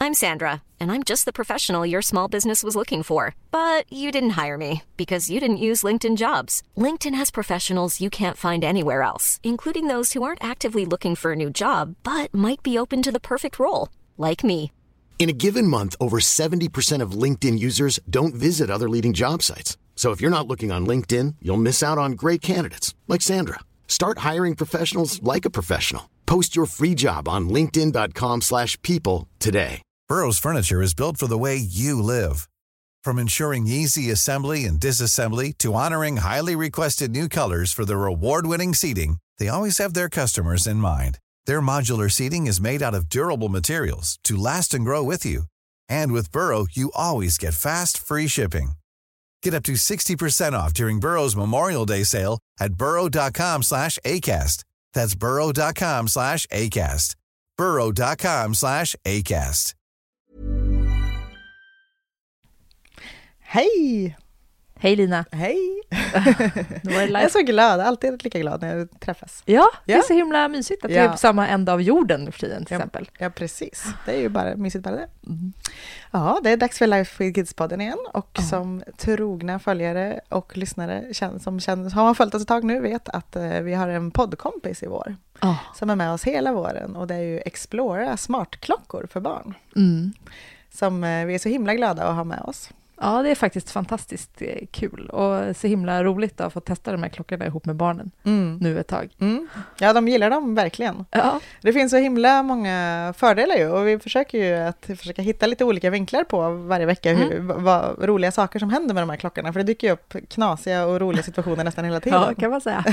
I'm Sandra, and I'm just the professional your small business was looking for. But you didn't hire me because you didn't use LinkedIn Jobs. LinkedIn has professionals you can't find anywhere else, including those who aren't actively looking for a new job, but might be open to the perfect role, like me. In a given month, over 70% of LinkedIn users don't visit other leading job sites. So if you're not looking on LinkedIn, you'll miss out on great candidates like Sandra. Start hiring professionals like a professional. Post your free job on linkedin.com/people today. Burrow's furniture is built for the way you live. From ensuring easy assembly and disassembly to honoring highly requested new colors for their award-winning seating, they always have their customers in mind. Their modular seating is made out of durable materials to last and grow with you. And with Burrow, you always get fast, free shipping. Get up to 60% off during Burrow's Memorial Day sale at burrow.com/ACAST. That's burrow.com/ACAST. burrow.com/ACAST. Hej! Hej Lina. Hej! Jag är så glad, alltid lika glad när jag träffas. Ja, det är så himla mysigt att vi är på samma ända av jorden för tiden till exempel. Ja, precis. Det är ju bara mysigt bara det. Ja, det är dags för Life with Kids-podden igen. Och som trogna följare och lyssnare har man följt oss ett tag nu vet att vi har en poddkompis i vår. Som är med oss hela våren. Och det är ju Explora smartklockor för barn. Som vi är så himla glada att ha med oss. Ja, det är faktiskt fantastiskt kul och så himla roligt att få testa de här klockorna ihop med barnen nu ett tag. Ja, de gillar dem verkligen. Ja. Det finns så himla många fördelar ju och vi försöker ju att försöka hitta lite olika vinklar på varje vecka vad roliga saker som händer med de här klockorna, för det dyker ju upp knasiga och roliga situationer nästan hela tiden. Ja, kan man säga.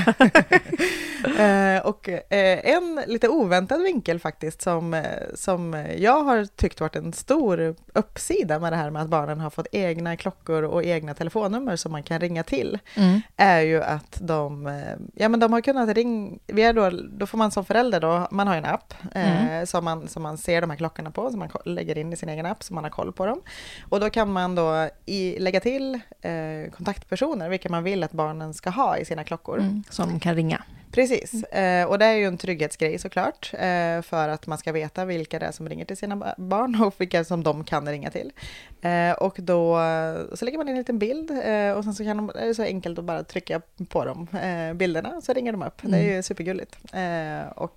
Och en lite oväntad vinkel faktiskt som jag har tyckt varit en stor uppsida med det här med att barnen har fått egna klockor och egna telefonnummer som man kan ringa till är ju att de har kunnat ringa, då får man som förälder då, man har en app som man ser de här klockorna på, som man lägger in i sin egen app så man har koll på dem, och då kan man då lägga till kontaktpersoner vilka man vill att barnen ska ha i sina klockor. Som de kan ringa. Precis, och det är ju en trygghetsgrej såklart, för att man ska veta vilka det är som ringer till sina barn och vilka som de kan ringa till. Och då så lägger man in en liten bild och sen så är det så enkelt att bara trycka på de bilderna så ringer de upp. Det är ju supergulligt. Och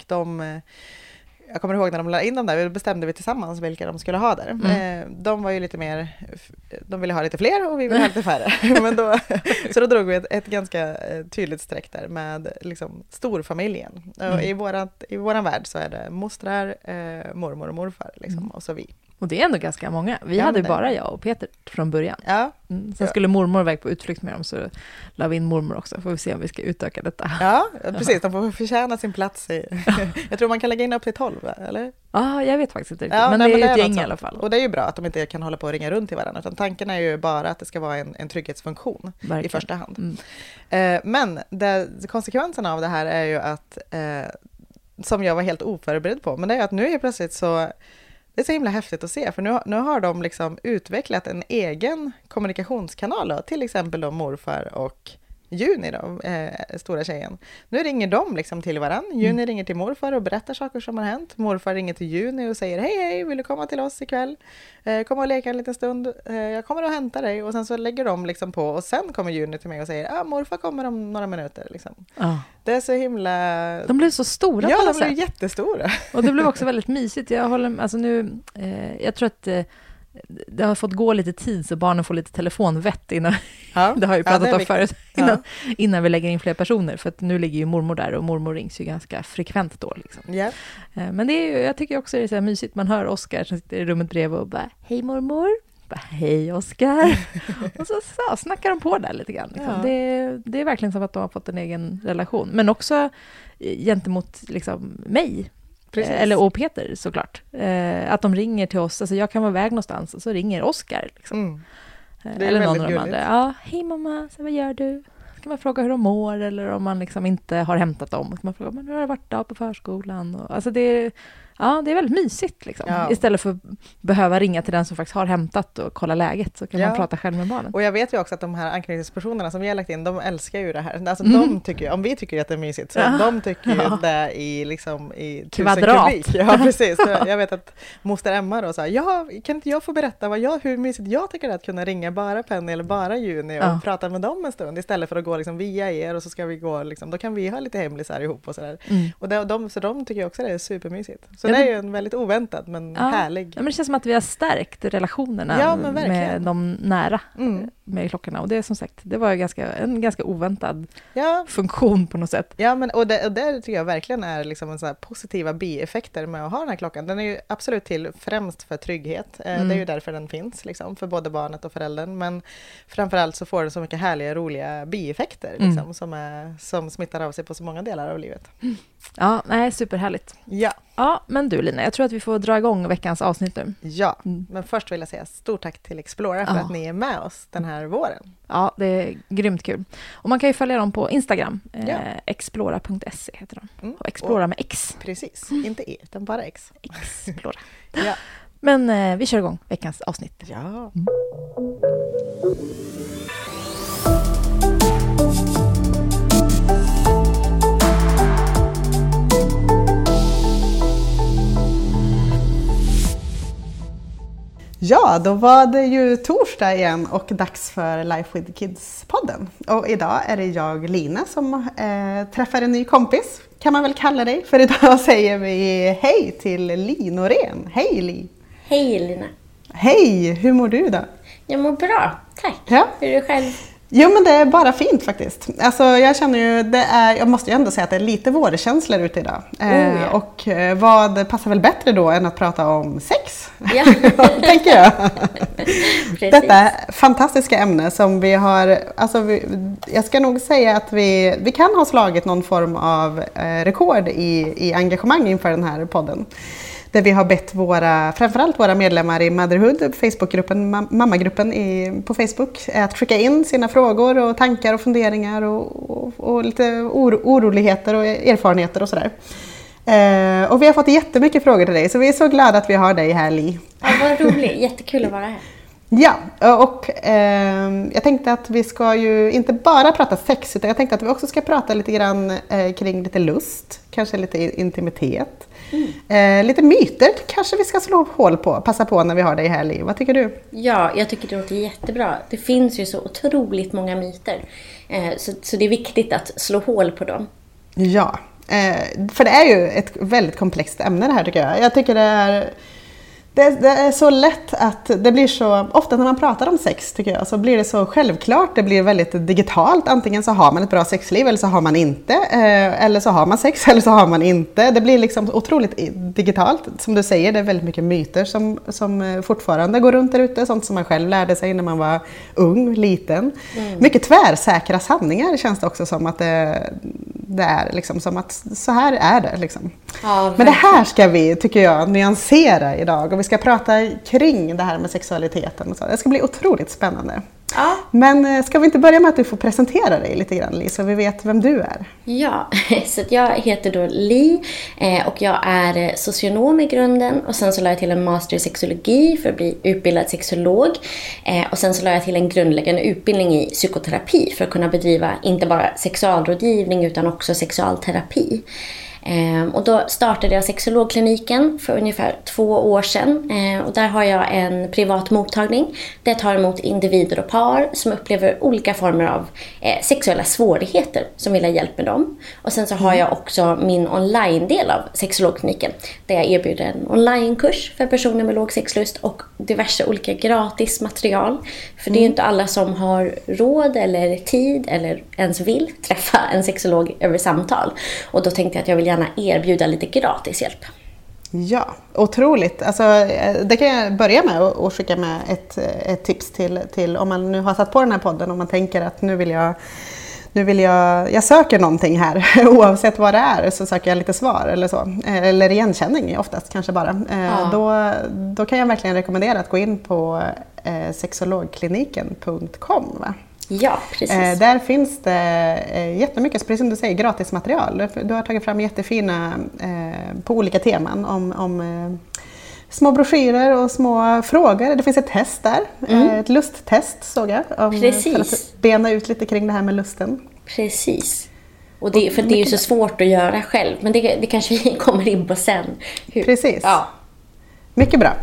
jag kommer ihåg när de la in dem där, då bestämde vi tillsammans vilka de skulle ha där. De var ju lite mer, de ville ha lite fler och vi ville ha lite färre. Så då drog vi ett ganska tydligt streck där med liksom storfamiljen. Och i våran värld så är det mostrar, mormor och morfar liksom, och så vi. Och det är ändå ganska många. Vi hade bara jag och Peter från början. Ja. Sen skulle mormor iväg på utflykt med dem, så la vi in mormor också. Får vi se om vi ska utöka detta. Ja, precis. De får förtjäna sin plats jag tror man kan lägga in upp till 12, eller? Ja, jag vet faktiskt inte riktigt. Men det är ju ett gäng i alla fall. Och det är ju bra att de inte kan hålla på och ringa runt till varandra. Utan tanken är ju bara att det ska vara en trygghetsfunktion i första hand. Men konsekvenserna av det här är ju att, som jag var helt oförberedd på, men det är att nu är plötsligt så... Det är så himla häftigt att se, för nu har de liksom utvecklat en egen kommunikationskanal då, till exempel då morfar och Juni då, stora tjejen. Nu ringer de liksom till varann. Juni ringer till morfar och berättar saker som har hänt. Morfar ringer till Juni och säger hej, vill du komma till oss ikväll? Kom och leka en liten stund. Jag kommer att hämta dig. Och sen så lägger de liksom på, och sen kommer Juni till mig och säger morfar kommer om några minuter. Liksom. Det är så himla... De blev så stora på något sätt. Ja, de blev jättestora. Och det blev också väldigt mysigt. Jag tror att det har fått gå lite tid så barnen får lite telefonvett innan. Det har jag pratat om förut. Innan vi lägger in fler personer. För att nu ligger ju mormor där och mormor rings ju ganska frekvent då. Liksom. Yeah. Men det är ju, jag tycker också det är så här mysigt. Man hör Oskar som sitter i rummet bredvid och bara hej mormor. Bara, hej Oskar. Och så snackar de på där lite grann. Liksom. Det är verkligen som att de har fått en egen relation. Men också gentemot liksom, mig. Och Peter såklart. Att de ringer till oss. Alltså jag kan vara iväg någonstans och så ringer Oskar. Liksom. Det är eller någon väldigt av de andra. Hej mamma, så vad gör du? Ska man fråga hur de mår? Eller om man liksom inte har hämtat dem. Ska man fråga, men hur har det varit då på förskolan? Och, alltså Ja, det är väldigt mysigt liksom. Ja. Istället för att behöva ringa till den som faktiskt har hämtat och kolla läget, så kan man prata själv med barnen. Och jag vet ju också att de här anknytningspersonerna som vi har lagt in, de älskar ju det här. Alltså de tycker, om vi tycker att det är mysigt, så de tycker ju det i 1000 kubik. Ja, precis. Jag vet att moster Emma då sa, kan inte jag få berätta hur mysigt jag tycker det är att kunna ringa bara Penny eller bara Juni och prata med dem en stund, istället för att gå liksom via er och så ska vi gå liksom, då kan vi ha lite hemlisar ihop och sådär. Och så de tycker också det är supermysigt. Så det är ju en väldigt oväntad men härlig. Ja, men det känns som att vi har stärkt relationerna med de nära med klockorna. Och det är som sagt, det var en ganska oväntad funktion på något sätt. Ja, men och det tycker jag verkligen är liksom en sån här positiva bieffekter med att ha den här klockan. Den är ju absolut till främst för trygghet. Det är ju därför den finns liksom, för både barnet och föräldern. Men framförallt så får den så mycket härliga, roliga bieffekter liksom, som smittar av sig på så många delar av livet. Ja, superhärligt. Ja, men du Lina, jag tror att vi får dra igång veckans avsnitt nu. Ja, men först vill jag säga stort tack till Explora för att ni är med oss den här våren. Ja, det är grymt kul. Och man kan ju följa dem på Instagram. Explora.se heter de. Och Explora med X. Precis, inte E utan bara X. Explora. Men vi kör igång veckans avsnitt. Ja. Ja, då var det ju torsdag igen och dags för Life with Kids-podden. Och idag är det jag, Lina, som träffar en ny kompis, kan man väl kalla dig. För idag säger vi hej till Li Norén. Hej Li! Hej Lina! Hej! Hur mår du idag? Jag mår bra, tack. Ja. Hur är du själv? Jo, men det är bara fint faktiskt. Alltså jag känner ju, jag måste ju ändå säga att det är lite vårkänslor ute idag. Och vad passar väl bättre då än att prata om sex? Ja. Tänker jag. Detta fantastiska ämne som vi har, alltså jag ska nog säga att vi kan ha slagit någon form av rekord i engagemang inför den här podden. Där vi har bett framförallt våra medlemmar i Motherhood, Facebookgruppen, mammagruppen på Facebook, att skicka in sina frågor och tankar och funderingar och lite oroligheter och erfarenheter och sådär. Och vi har fått jättemycket frågor till dig, så vi är så glada att vi har dig här, Li. Ja, vad roligt. Jättekul att vara här. Ja, och jag tänkte att vi ska ju inte bara prata sex, utan jag tänkte att vi också ska prata lite grann kring lite lust, kanske lite intimitet. Lite myter kanske vi ska slå hål på, passa på när vi har dig här, Li. Vad tycker du? Ja, jag tycker det låter jättebra. Det finns ju så otroligt många myter. Så det är viktigt att slå hål på dem. Ja, för det är ju ett väldigt komplext ämne det här, tycker jag. Jag tycker det är så lätt att det blir så, ofta när man pratar om sex tycker jag, så blir det så självklart, det blir väldigt digitalt. Antingen så har man ett bra sexliv eller så har man inte, eller så har man sex eller så har man inte. Det blir liksom otroligt digitalt. Som du säger, det är väldigt mycket myter som fortfarande går runt där ute, sånt som man själv lärde sig när man var ung, liten. Mycket tvärsäkra sanningar känns det också som att det är liksom som att så här är det liksom. Ja, men det här ska vi, tycker jag, nyansera idag, och vi ska prata kring det här med sexualiteten och så. Det ska bli otroligt spännande. Ja. Men ska vi inte börja med att du får presentera dig lite grann, Li, så vi vet vem du är? Ja, så att jag heter då Li och jag är socionom i grunden, och sen så la jag till en master i sexologi för att bli utbildad sexolog, och sen så la jag till en grundläggande utbildning i psykoterapi för att kunna bedriva inte bara sexualrådgivning utan också sexualterapi. Och då startade jag sexologkliniken för ungefär 2 år sedan, och där har jag en privat mottagning där jag tar emot individer och par som upplever olika former av sexuella svårigheter som vill ha hjälp med dem. Och sen så har jag också min online-del av sexologkliniken där jag erbjuder en onlinekurs för personer med låg sexlust och diverse olika gratis material. För det är ju inte alla som har råd eller tid eller ens vill träffa en sexolog över samtal. Och då tänkte jag att jag vill gärna erbjuda lite gratis hjälp. Ja, otroligt. Alltså, det kan jag börja med och skicka med ett tips till om man nu har satt på den här podden, om man tänker att nu vill jag söker någonting här, oavsett vad det är, så söker jag lite svar eller så, eller igenkänning oftast kanske bara. Då kan jag verkligen rekommendera att gå in på sexologkliniken.com, va? Ja, precis. Där finns det jättemycket, precis som du säger, gratismaterial. Du har tagit fram jättefina på olika teman om små broschyrer och små frågor. Det finns ett test där, ett lusttest såg jag. För att bena ut lite kring det här med lusten. Precis. Och det är ju så svårt att göra själv, men det kanske vi kommer in på sen. Precis. Ja. Mycket bra.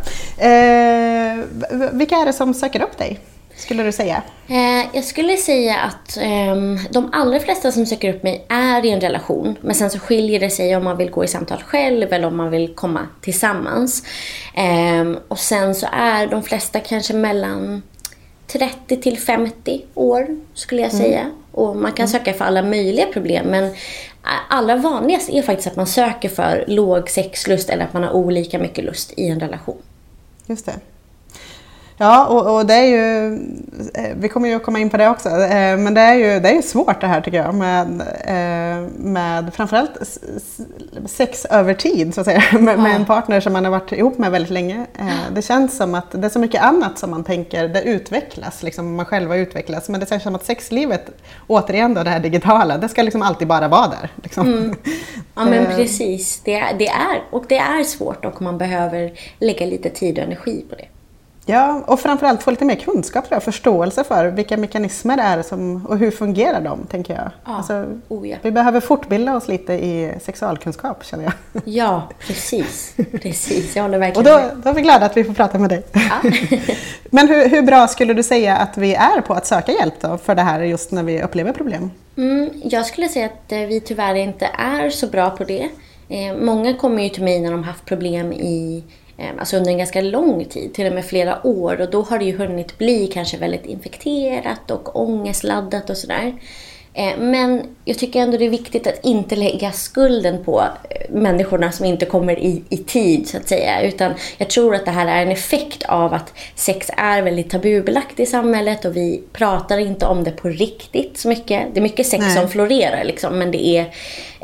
Vilka är det som söker upp dig, skulle du säga? Jag skulle säga att de allra flesta som söker upp mig är i en relation. Men sen så skiljer det sig om man vill gå i samtal själv eller om man vill komma tillsammans. Och sen så är de flesta kanske mellan 30 till 50 år, skulle jag säga. Och man kan söka för alla möjliga problem, men allra vanligast är faktiskt att man söker för låg sexlust eller att man har olika mycket lust i en relation. Just det. Ja, och det är ju, vi kommer ju att komma in på det också, men det är ju svårt det här tycker jag med framförallt sex över tid så att säga, med en partner som man har varit ihop med väldigt länge. Det känns som att det är så mycket annat som man tänker, det utvecklas, liksom man själva utvecklas, men det känns som att sexlivet, återigen då det här digitala, det ska liksom alltid bara vara där. Liksom. Ja men precis, det är svårt och man behöver lägga lite tid och energi på det. Ja, och framförallt få lite mer kunskap och förståelse för vilka mekanismer det är och hur fungerar de, tänker jag. Ja. Alltså, vi behöver fortbilda oss lite i sexualkunskap, känner jag. Ja, precis. Jag håller verkligen och då är vi glada att vi får prata med dig. Ja. Men hur bra skulle du säga att vi är på att söka hjälp då för det här just när vi upplever problem? Jag skulle säga att vi tyvärr inte är så bra på det. Många kommer ju till mig när de haft problem alltså under en ganska lång tid, till och med flera år, och då har det ju hunnit bli kanske väldigt infekterat och ångestladdat och sådär. Men jag tycker ändå det är viktigt att inte lägga skulden på människorna som inte kommer i tid så att säga, utan jag tror att det här är en effekt av att sex är väldigt tabubelagt i samhället och vi pratar inte om det på riktigt så mycket. Det är mycket sex som florerar liksom, men det är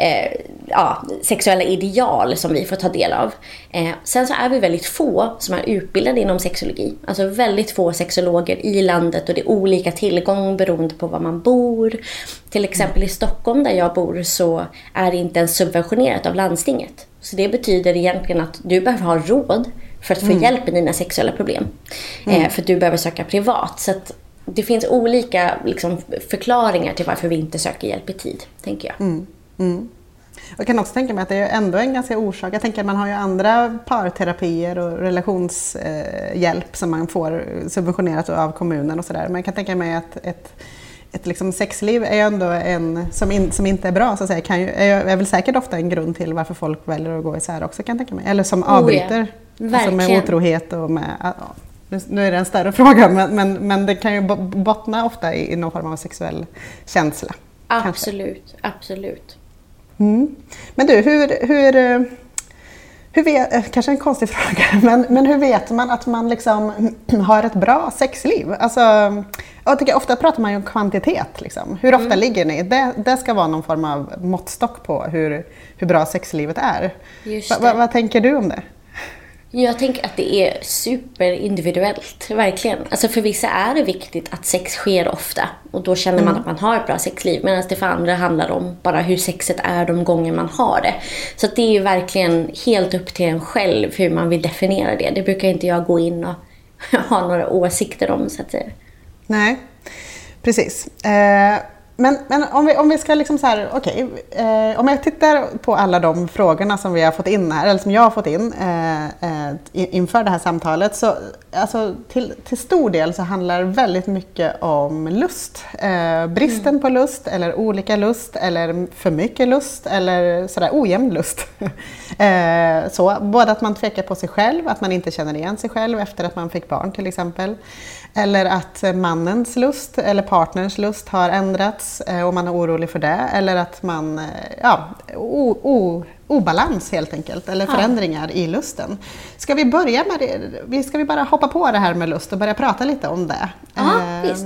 sexuella ideal som vi får ta del av. Sen så är vi väldigt få som är utbildade inom sexologi, alltså väldigt få sexologer i landet, och det är olika tillgång beroende på var man bor. Till exempel i Stockholm där jag bor så är det inte ens subventionerat av landstinget. Så det betyder egentligen att du behöver ha råd för att få hjälp med dina sexuella problem. För att du behöver söka privat. Så att det finns olika liksom, förklaringar till varför vi inte söker hjälp i tid, tänker jag. Jag kan också tänka mig att det är ändå en ganska orsak. Jag tänker att man har ju andra parterapier och relationshjälp som man får subventionerat av kommunen och sådär. Men jag kan tänka mig att ett liksom sexliv är ändå en som inte är bra så att säga, är väl säkert ofta en grund till varför folk väljer att gå isär också, kan jag tänka mig. Eller som avbryter, alltså med otrohet och med, nu är det en större fråga, men det kan ju bottna ofta i någon form av sexuell känsla. Absolut. Men du, hur vet, kanske en konstig fråga, men hur vet man att man liksom har ett bra sexliv? Alltså, jag tycker ofta pratar man ju om kvantitet. Liksom. Hur ofta ligger ni? Det ska vara någon form av måttstock på hur bra sexlivet är. Vad tänker du om det? Jag tänker att det är superindividuellt, verkligen. Alltså för vissa är det viktigt att sex sker ofta. Och då känner man att man har ett bra sexliv. Medan det för andra handlar om bara hur sexet är de gånger man har det. Så det är ju verkligen helt upp till en själv hur man vill definiera det. Det brukar inte jag gå in och ha några åsikter om, så att säga. Nej, precis. Men om vi ska liksom så här, om jag tittar på alla de frågorna som vi har fått in här, eller som jag har fått in inför det här samtalet, så alltså, till stor del så handlar väldigt mycket om lust. Bristen på lust, eller olika lust, eller för mycket lust, eller sådär ojämn lust. Både att man tvekar på sig själv, att man inte känner igen sig själv efter att man fick barn till exempel. Eller att mannens lust eller partners lust har ändrats och man är orolig för det. Eller att man obalans helt enkelt, eller förändringar i lusten. Ska vi börja med det? Ska vi bara hoppa på det här med lust och börja prata lite om det? Visst.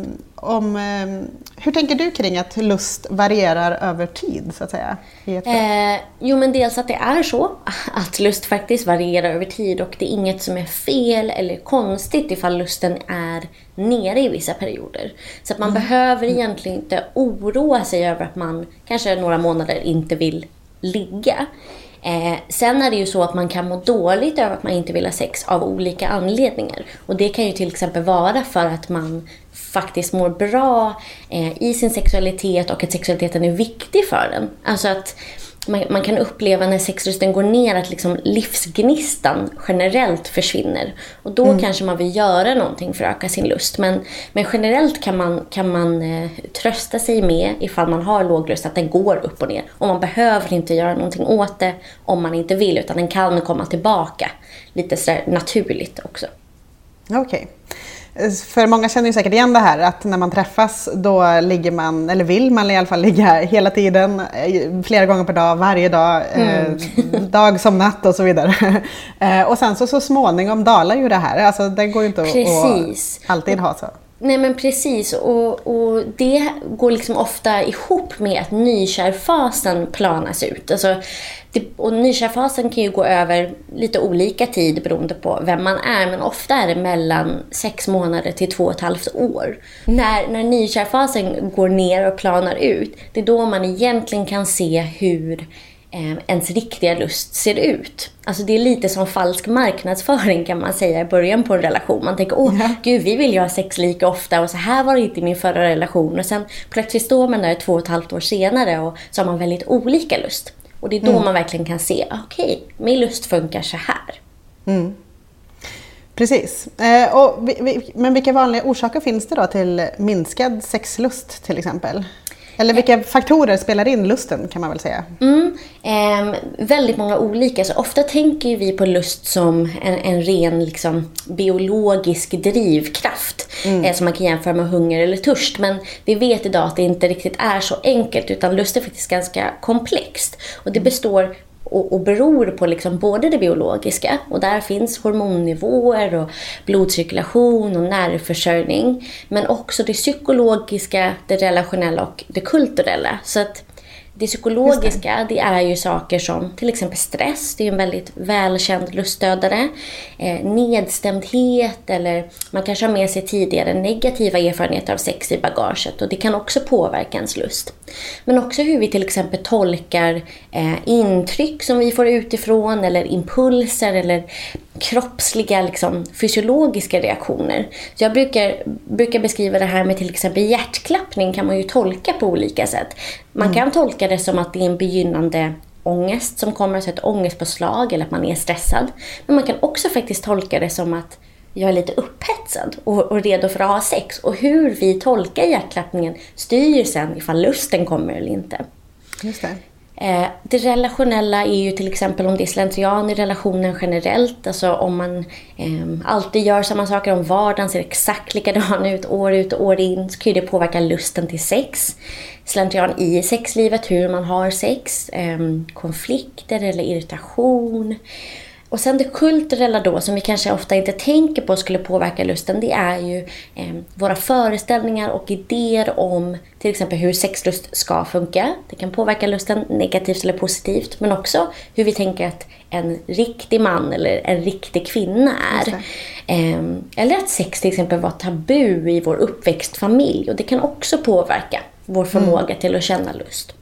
Hur tänker du kring att lust varierar över tid, så att säga? Jo, men dels att det är så att lust faktiskt varierar över tid, och det är inget som är fel eller konstigt ifall lusten är nere i vissa perioder. Så att man behöver egentligen inte oroa sig över att man kanske några månader inte vill ligga. Sen är det ju så att man kan må dåligt över att man inte vill ha sex av olika anledningar. Och det kan ju till exempel vara för att man faktiskt mår bra i sin sexualitet och att sexualiteten är viktig för den. Alltså att man kan uppleva när sexlusten går ner att liksom livsgnistan generellt försvinner. Och då kanske man vill göra någonting för att öka sin lust. Men generellt kan man trösta sig med, ifall man har låg lust, att den går upp och ner. Och man behöver inte göra någonting åt det om man inte vill, utan den kan komma tillbaka lite så naturligt också. Okej. För många känner ju säkert igen det här att när man träffas då ligger man, eller vill man i alla fall ligga hela tiden, flera gånger per dag, varje dag, dag som natt och så vidare. Och sen så småningom dalar ju det här, alltså det går ju inte att alltid ha så. Nej, men precis, och det går liksom ofta ihop med att nykärfasen planas ut. Alltså, och nykärfasen kan ju gå över lite olika tid beroende på vem man är, men ofta är det mellan 6 månader till 2,5 år. När nykärfasen går ner och planar ut, det är då man egentligen kan se hur ens riktiga lust ser ut. Alltså det är lite som falsk marknadsföring, kan man säga, i början på en relation. Man tänker, gud, vi vill ju ha sex lika ofta, och så här var det inte i min förra relation. Och sen plötsligt står man där 2,5 år senare och så har man väldigt olika lust. Och det är då man verkligen kan se, okej, min lust funkar så här. Precis. Men vilka vanliga orsaker finns det då till minskad sexlust till exempel? Eller vilka faktorer spelar in lusten, kan man väl säga? Väldigt många olika. Så ofta tänker vi på lust som en ren liksom, biologisk drivkraft. Som man kan jämföra med hunger eller törst. Men vi vet idag att det inte riktigt är så enkelt. Utan lust är faktiskt ganska komplext. Och det består och beror på liksom både det biologiska, och där finns hormonnivåer och blodcirkulation och nervförsörjning, men också det psykologiska, det relationella och det kulturella. Så att det psykologiska, det är ju saker som till exempel stress, det är en väldigt välkänd lustdödare, nedstämdhet, eller man kanske har med sig tidigare negativa erfarenheter av sex i bagaget, och det kan också påverka ens lust. Men också hur vi till exempel tolkar intryck som vi får utifrån, eller impulser, eller kroppsliga liksom, fysiologiska reaktioner. Så jag brukar beskriva det här med till exempel hjärtklappning, kan man ju tolka på olika sätt. Man kan tolka det som att det är en begynnande ångest som kommer, alltså ett ångestpåslag, eller att man är stressad. Men man kan också faktiskt tolka det som att jag är lite upphetsad och redo för att ha sex. Och hur vi tolkar hjärtklappningen styr sen ifall lusten kommer eller inte. Just det. Det relationella är ju till exempel om det är slentrian i relationen generellt. Alltså om man alltid gör samma saker, om vardagen ser exakt likadan ut och år in, så kan det påverka lusten till sex. Slentrian i sexlivet, hur man har sex, konflikter eller irritation. Och sen det kulturella då, som vi kanske ofta inte tänker på skulle påverka lusten, det är ju våra föreställningar och idéer om till exempel hur sexlust ska funka. Det kan påverka lusten negativt eller positivt, men också hur vi tänker att en riktig man eller en riktig kvinna är. Eller att sex till exempel var tabu i vår uppväxtfamilj, och det kan också påverka vår förmåga till att känna lust.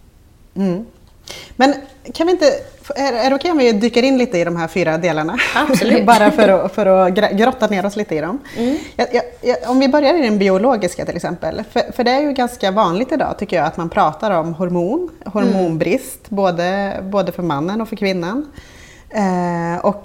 Men kan vi inte, är det okej om vi dyker in lite i de här 4 delarna? Absolut. Bara för att grotta ner oss lite i dem. Om vi börjar i den biologiska till exempel. För det är ju ganska vanligt idag, tycker jag, att man pratar om hormonbrist, både för mannen och för kvinnan. Och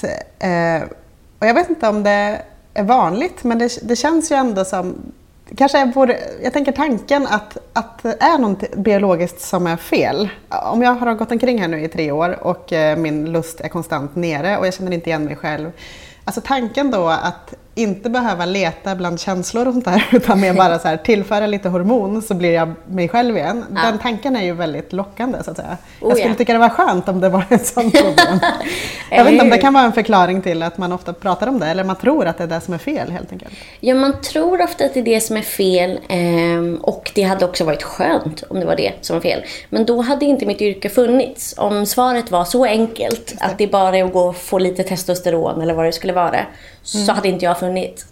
jag vet inte om det är vanligt, men det känns ju ändå som... Kanske jag tänker tanken att det är något biologiskt som är fel. Om jag har gått omkring här nu i 3 år och min lust är konstant nere och jag känner inte igen mig själv. Alltså tanken då inte behöva leta bland känslor och sånt där, utan mer bara så här, tillföra lite hormon så blir jag mig själv igen. Ja. Den tanken är ju väldigt lockande så att säga. Jag skulle tycka det var skönt om det var ett sånt problem. Jag vet inte om det kan vara en förklaring till att man ofta pratar om det, eller man tror att det är det som är fel helt enkelt. Ja, man tror ofta att det är det som är fel, och det hade också varit skönt om det var det som var fel. Men då hade inte mitt yrke funnits. Om svaret var så enkelt att det bara är att gå och få lite testosteron eller vad det skulle vara, så hade inte jag funnits.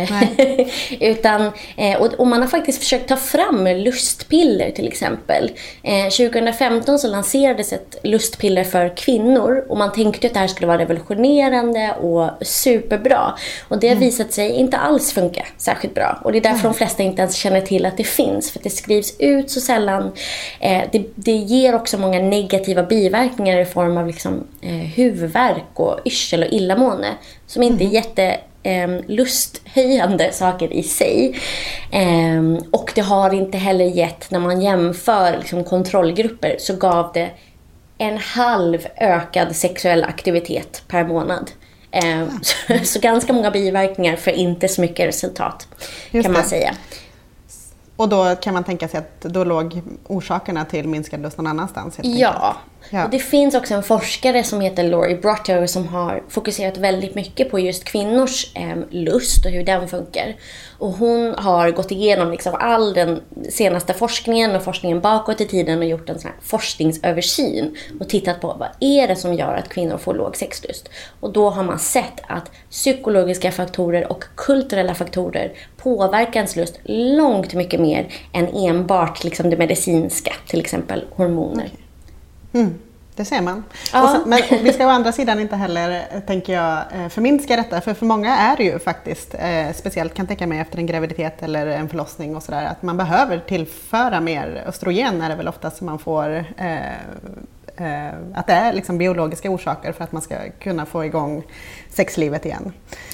Utan, och man har faktiskt försökt ta fram lustpiller till exempel. 2015 så lanserades ett lustpiller för kvinnor, och man tänkte att det här skulle vara revolutionerande och superbra. Och det har visat sig inte alls funka särskilt bra. Och det är därför de flesta inte ens känner till att det finns, för att det skrivs ut så sällan. Det ger också många negativa biverkningar i form av liksom, huvudvärk och yrsel och illamående, som inte är lusthöjande saker i sig. Och det har inte heller gett, när man jämför liksom kontrollgrupper, så gav det 1/2 ökad sexuell aktivitet per månad. Så ganska många biverkningar för inte så mycket resultat, kan man säga. Och då kan man tänka sig att då låg orsakerna till minskad lust någon annanstans? Ja. Och det finns också en forskare som heter Laurie Brotto som har fokuserat väldigt mycket på just kvinnors lust och hur den funkar. Och hon har gått igenom liksom all den senaste forskningen och forskningen bakåt i tiden och gjort en sån här forskningsöversyn och tittat på vad är det som gör att kvinnor får låg sexlust. Och då har man sett att psykologiska faktorer och kulturella faktorer påverkar ens lust långt mycket mer än enbart liksom det medicinska, till exempel hormoner. Det ser man. Ja. Men vi ska å andra sidan inte heller, tänker jag, förminska detta. För många är det ju faktiskt, speciellt kan tänka mig efter en graviditet eller en förlossning och sådär, att man behöver tillföra mer östrogen, är det väl oftast som man får, att det är liksom biologiska orsaker för att man ska kunna få igång sexlivet igen.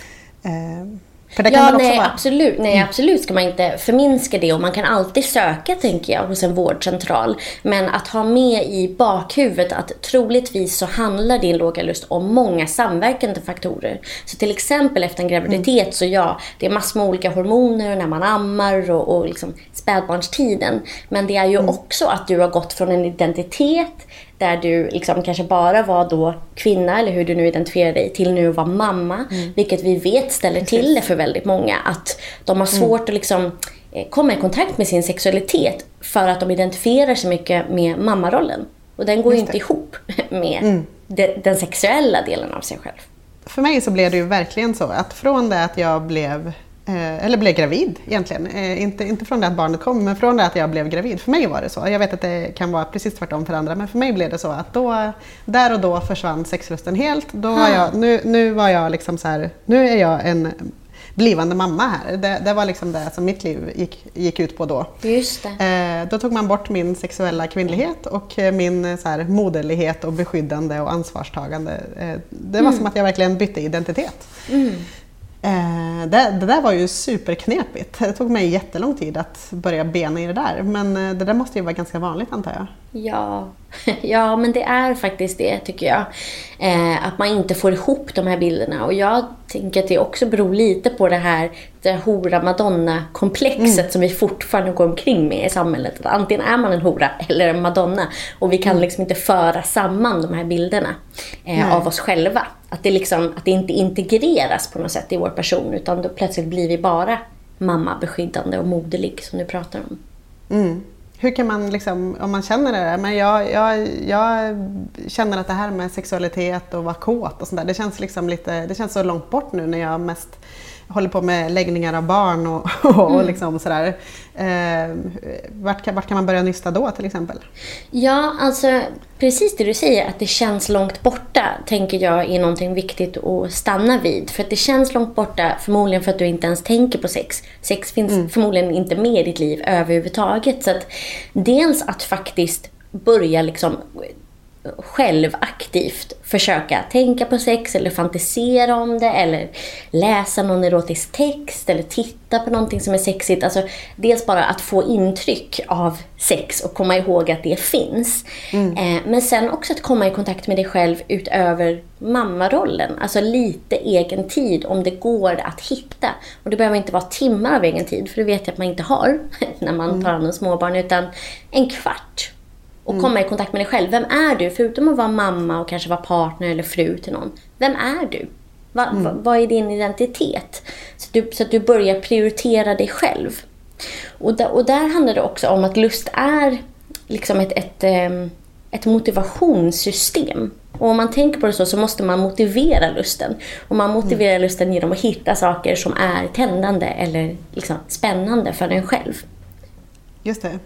För det kan man också vara. Absolut. Nej, absolut ska man inte förminska det, och man kan alltid söka, tänker jag, hos en vårdcentral. Men att ha med i bakhuvudet att troligtvis så handlar din låga lust om många samverkande faktorer. Så till exempel efter en graviditet så det är massor med olika hormoner när man ammar och liksom spädbarnstiden. Men det är ju också att du har gått från en identitet där du liksom kanske bara var då kvinna, eller hur du nu identifierar dig, till nu vara mamma. Vilket vi vet ställer till det för väldigt många. Att de har svårt att liksom komma i kontakt med sin sexualitet för att de identifierar sig mycket med mammarollen. Och den går ju inte ihop med den sexuella delen av sig själv. För mig så blev det ju verkligen så att från det att jag blev gravid egentligen. Inte från det att barnet kom, men från det att jag blev gravid. För mig var det så. Jag vet att det kan vara precis tvärtom för andra, men för mig blev det så att där och då försvann sexlusten helt. Då var jag, nu var jag liksom så här, nu är jag en blivande mamma här. Det var liksom det som mitt liv gick ut på då. Just det. Då tog man bort min sexuella kvinnlighet och min så här, moderlighet och beskyddande och ansvarstagande. Det var som att jag verkligen bytte identitet. Det där var ju superknepigt. Det tog mig jättelång tid att börja bena i det där. Men det där måste ju vara ganska vanligt, antar jag. Ja, men det är faktiskt det, tycker jag. Att man inte får ihop de här bilderna. Och jag tänker att det också beror lite på det hora-madonna-komplexet som vi fortfarande går omkring med i samhället. Att antingen är man en hora eller en madonna. Och vi kan liksom inte föra samman de här bilderna av oss själva. Att det inte integreras på något sätt i vår person. Utan då plötsligt blir vi bara mamma, beskyddande och moderlig, som du pratar om. Hur kan man liksom, om man känner det, men jag känner att det här med sexualitet och vara kåt och sånt där, det känns så långt bort nu när jag mest håller på med läggningar av barn och liksom sådär. Vart kan man börja nysta då till exempel? Ja, alltså precis det du säger, att det känns långt borta, tänker jag är någonting viktigt att stanna vid. För att det känns långt borta förmodligen för att du inte ens tänker på sex. Sex finns förmodligen inte med i ditt liv överhuvudtaget. Så att dels att faktiskt börja liksom själv aktivt försöka tänka på sex eller fantisera om det eller läsa någon erotisk text eller titta på någonting som är sexigt. Alltså dels bara att få intryck av sex och komma ihåg att det finns. Men sen också att komma i kontakt med dig själv utöver mammarollen. Alltså lite egen tid om det går att hitta. Och det behöver inte vara timmar av egen tid, för det vet jag att man inte har när man tar hand om småbarn, utan en kvart. Och komma i kontakt med dig själv. Vem är du? Förutom att vara mamma och kanske vara partner eller fru till någon. Vem är du? Vad är din identitet? Så att du börjar prioritera dig själv. Och där handlar det också om att lust är liksom ett motivationssystem. Och om man tänker på det så måste man motivera lusten. Och man motiverar lusten genom att hitta saker som är tändande eller liksom spännande för en själv. Just det.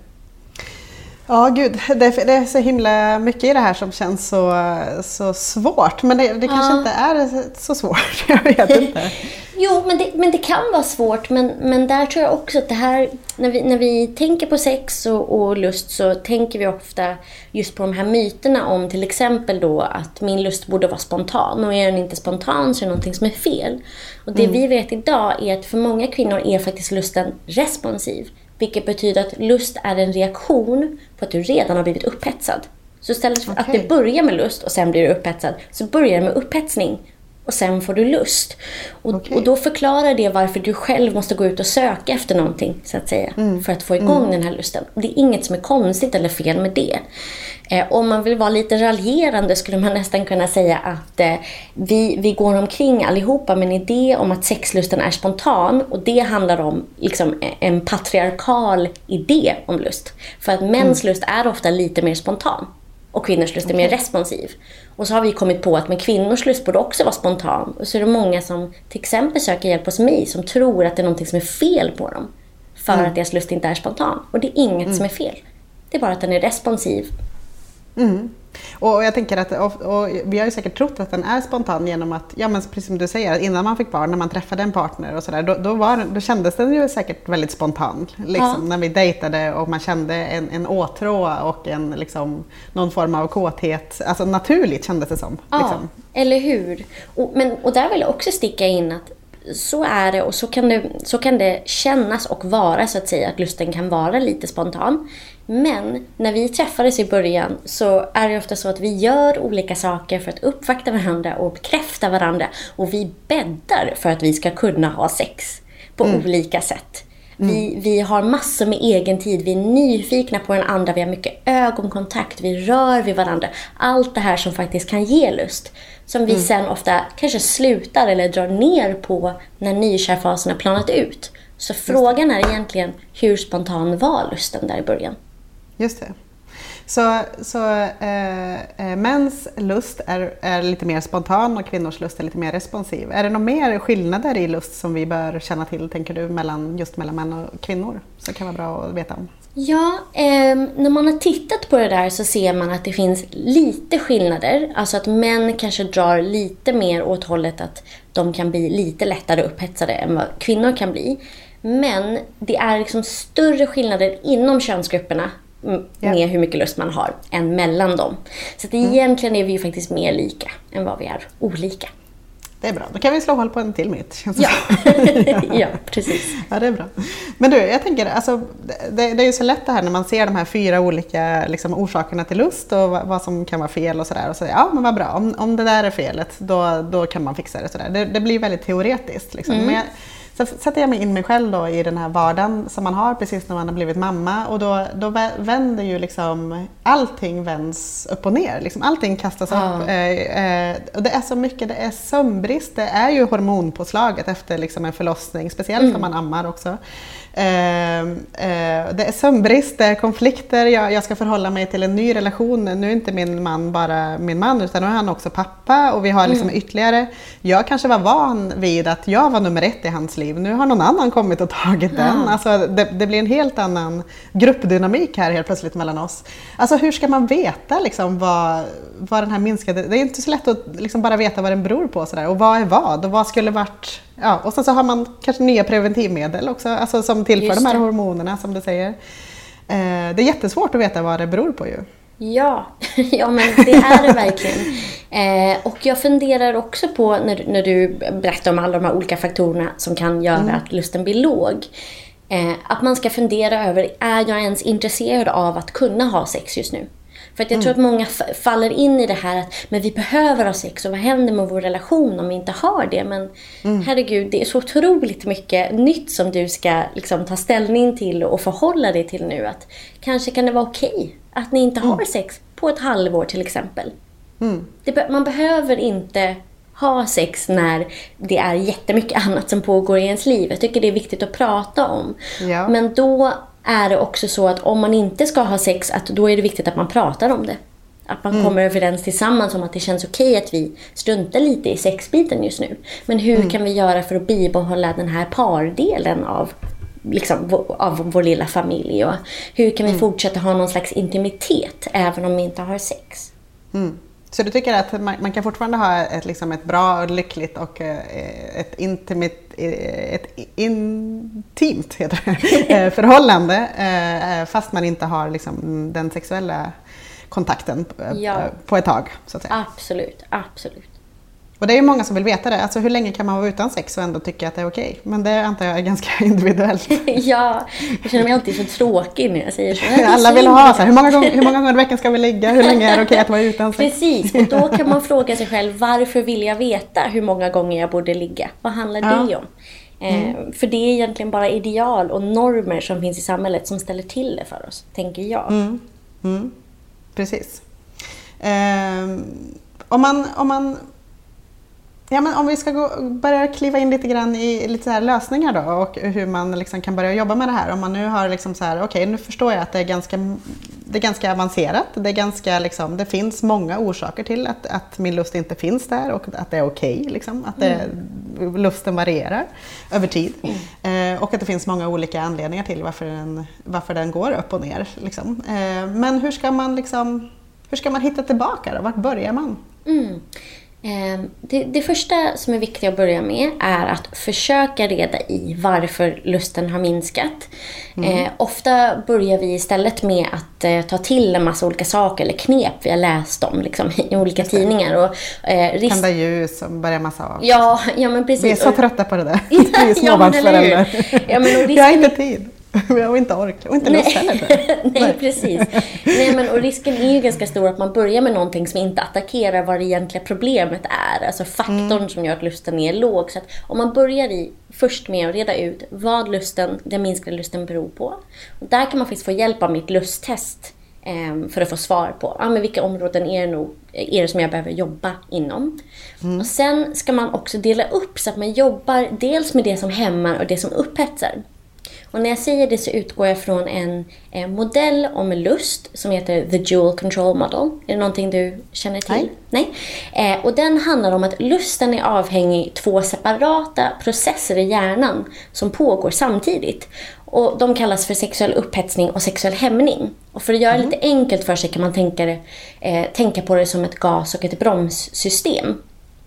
Ja, gud, det är så himla mycket i det här som känns så svårt. Men det kanske inte är så svårt, jag vet inte. Jo, men det kan vara svårt. Men där tror jag också att det här, när vi tänker på sex och lust, så tänker vi ofta just på de här myterna om till exempel då att min lust borde vara spontan. Och är den inte spontan så är det någonting som är fel. Och det vi vet idag är att för många kvinnor är faktiskt lusten responsiv. Vilket betyder att lust är en reaktion på att du redan har blivit upphetsad. Så istället för att det börjar med lust och sen blir du upphetsad, så börjar det med upphetsning och sen får du lust. Och då förklarar det varför du själv måste gå ut och söka efter någonting, så att säga, för att få igång den här lusten. Det är inget som är konstigt eller fel med det. Om man vill vara lite raljerande skulle man nästan kunna säga att vi går omkring allihopa med en idé om att sexlusten är spontan, och det handlar om liksom en patriarkal idé om lust. För att mäns lust är ofta lite mer spontan och kvinnors lust är mer responsiv. Och så har vi kommit på att kvinnors lust borde också vara spontan. Och så är det många som till exempel söker hjälp hos mig som tror att det är någonting som är fel på dem för att deras lust inte är spontan. Och det är inget som är fel. Det är bara att den är responsiv. Och jag tänker att och vi har ju säkert trott att den är spontan genom att, ja men precis som du säger, att innan man fick barn, när man träffade en partner och sådär, då kändes den ju säkert väldigt spontan. Liksom, när vi dejtade och man kände en åtrå och liksom någon form av kåthet. Alltså naturligt kändes det som. Ja, liksom. Eller hur? Och där vill jag också sticka in att så är det, och så kan det kännas och vara, så att säga, att lusten kan vara lite spontan. Men när vi träffades i början så är det ofta så att vi gör olika saker för att uppvakta varandra och bekräfta varandra. Och vi bäddar för att vi ska kunna ha sex på olika sätt. Vi har massor med egen tid, vi är nyfikna på den andra, vi har mycket ögonkontakt, vi rör vid varandra. Allt det här som faktiskt kan ge lust, som vi sen ofta kanske slutar eller drar ner på när nykärfasen har planat ut. Så frågan är egentligen, hur spontan var lusten där i början? Just det. Så mäns lust är lite mer spontan och kvinnors lust är lite mer responsiv. Är det några mer skillnader i lust som vi bör känna till, tänker du, mellan män och kvinnor? Så kan vara bra att veta om. Ja, när man har tittat på det där så ser man att det finns lite skillnader. Alltså att män kanske drar lite mer åt hållet att de kan bli lite lättare upphetsade än vad kvinnor kan bli. Men det är liksom större skillnader inom könsgrupperna med hur mycket lust man har än mellan dem. Så att egentligen är vi ju faktiskt mer lika än vad vi är olika. Det är bra. Då kan vi slå håll på en till myt. Ja. Ja, precis. Ja, det är bra. Men du, jag tänker, alltså, det är ju så lätt det här när man ser de här 4 olika liksom, orsakerna till lust och vad som kan vara fel och sådär. Och så, ja, men vad bra. Om det där är felet, då kan man fixa det. Sådär. Det blir väldigt teoretiskt. Liksom. Men så sätter jag mig in mig själv då i den här vardagen som man har precis när man har blivit mamma, och då vänder ju liksom allting vänds upp och ner, liksom allting kastas upp, och det är så mycket, det är sömnbrist, det är ju hormonpåslaget efter liksom en förlossning, speciellt om man ammar också. Det är sömnbrist, det är konflikter, jag ska förhålla mig till en ny relation, nu är inte min man bara min man utan nu är han också pappa, och vi har liksom ytterligare, jag kanske var van vid att jag var nummer 1 i hans liv, nu har någon annan kommit och tagit den, alltså det blir en helt annan gruppdynamik här helt plötsligt mellan oss. Alltså hur ska man veta liksom vad den här minskade, det är inte så lätt att liksom bara veta vad den beror på sådär, och vad är vad och vad skulle varit. Ja, och sen så har man kanske nya preventivmedel också, alltså som tillför de här hormonerna som du säger. Det är jättesvårt att veta vad det beror på ju. Ja, ja men det är det verkligen. Och jag funderar också på när du berättar om alla de här olika faktorerna som kan göra att lusten blir låg. Att man ska fundera över, är jag ens intresserad av att kunna ha sex just nu? För att jag tror att många faller in i det här att men vi behöver ha sex och vad händer med vår relation om vi inte har det? Men herregud, det är så otroligt mycket nytt som du ska liksom ta ställning till och förhålla dig till nu. Att kanske kan det vara okej att ni inte har sex på ett halvår till exempel. Man behöver inte ha sex när det är jättemycket annat som pågår i ens liv. Jag tycker det är viktigt att prata om. Ja. Men då är det också så att om man inte ska ha sex, att då är det viktigt att man pratar om det. Att man kommer överens tillsammans om att det känns okej att vi struntar lite i sexbiten just nu. Men hur kan vi göra för att bibehålla den här pardelen av vår lilla familj? Och hur kan vi fortsätta ha någon slags intimitet även om vi inte har sex? Så du tycker att man kan fortfarande ha ett bra och lyckligt och ett intimt förhållande fast man inte har liksom den sexuella kontakten på ett tag, så att säga. Absolut. Och det är ju många som vill veta det. Alltså hur länge kan man vara utan sex och ändå tycka att det är okej? Men det antar jag är ganska individuellt. Ja, jag känner mig alltid så tråkig när jag säger så. Alla vill ha så här, hur många gånger i veckan ska vi ligga? Hur länge är det okej att vara utan sex? Precis, och då kan man fråga sig själv, varför vill jag veta hur många gånger jag borde ligga? Vad handlar det om? För det är egentligen bara ideal och normer som finns i samhället som ställer till det för oss, tänker jag. Precis. Om vi ska börja kliva in lite grann i lite så här lösningar då, och hur man liksom kan börja jobba med det här. Om man nu har liksom så här, okej, nu förstår jag att det är ganska avancerat. Det är ganska liksom, det finns många orsaker till att min lust inte finns där och att det är okej liksom, att lusten varierar över tid. Och att det finns många olika anledningar till varför den går upp och ner liksom. Men hur ska man hitta tillbaka då? Vart börjar man? Det första som är viktigt att börja med är att försöka reda i varför lusten har minskat. Ofta börjar vi istället med att ta till en massa olika saker eller knep vi har läst om liksom, i olika tidningar. Och, tända ljus och börja massage. Ja, men precis. Vi är så trötta på det där. Vi är småbarnsföräldrar. Jag har inte tid. Jag har inte ork och inte lust heller. Nej, precis. Och risken är ju ganska stor att man börjar med någonting som inte attackerar vad det egentliga problemet är. Alltså faktorn som gör att lusten är låg. Så att om man börjar först med att reda ut vad den minskade lusten beror på. Och där kan man faktiskt få hjälp av mitt lusttest för att få svar på men vilka områden är det som jag behöver jobba inom. Och sen ska man också dela upp så att man jobbar dels med det som hämmar och det som upphetsar. Och när jag säger det så utgår jag från en modell om lust som heter The Dual Control Model. Är det någonting du känner till? Nej. Och den handlar om att lusten är avhängig 2 separata processer i hjärnan som pågår samtidigt. Och de kallas för sexuell upphetsning och sexuell hämning. Och för att göra det lite enkelt för sig kan man tänka på det som ett gas- och ett bromssystem.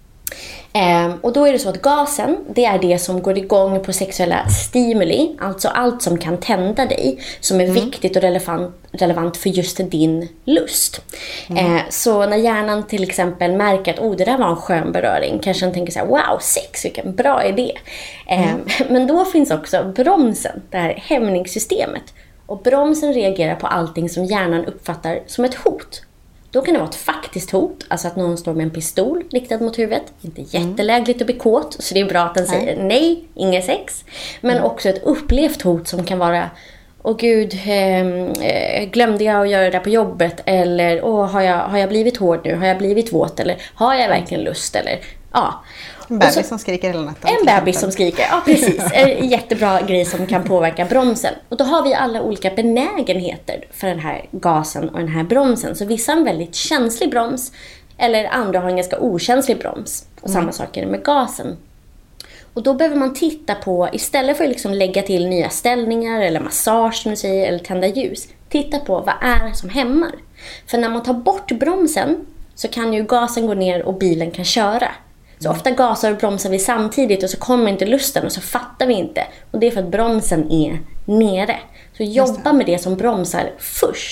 Och då är det så att gasen, det är det som går igång på sexuella stimuli, alltså allt som kan tända dig, som är viktigt och relevant för just din lust. Så när hjärnan till exempel märker att det där var en skön beröring, kanske den tänker så här, wow, sex, vilken bra idé. Men då finns också bromsen, det här hämningssystemet. Och bromsen reagerar på allting som hjärnan uppfattar som ett hot. Då kan det vara ett faktiskt hot, alltså att någon står med en pistol riktad mot huvudet. Inte jättelägligt att bli kåt, så det är bra att den säger nej, ingen sex. Men också ett upplevt hot som kan vara, gud, glömde jag att göra det där på jobbet? Eller, har jag blivit hård nu? Har jag blivit våt? Eller har jag verkligen lust? Eller, en bebis som skriker hela natten. En bebis som skriker, ja precis. En jättebra grej som kan påverka bromsen. Och då har vi alla olika benägenheter för den här gasen och den här bromsen. Så vissa har en väldigt känslig broms, eller andra har en ganska okänslig broms. Och samma sak är det med gasen. Och då behöver man titta på, istället för att liksom lägga till nya ställningar eller massage som du säger, eller tända ljus, titta på vad är det som hämmar. För när man tar bort bromsen så kan ju gasen gå ner och bilen kan köra. Så ofta gasar och bromsar vi samtidigt och så kommer inte lusten och så fattar vi inte. Och det är för att bromsen är nere. Så jobba med det som bromsar först.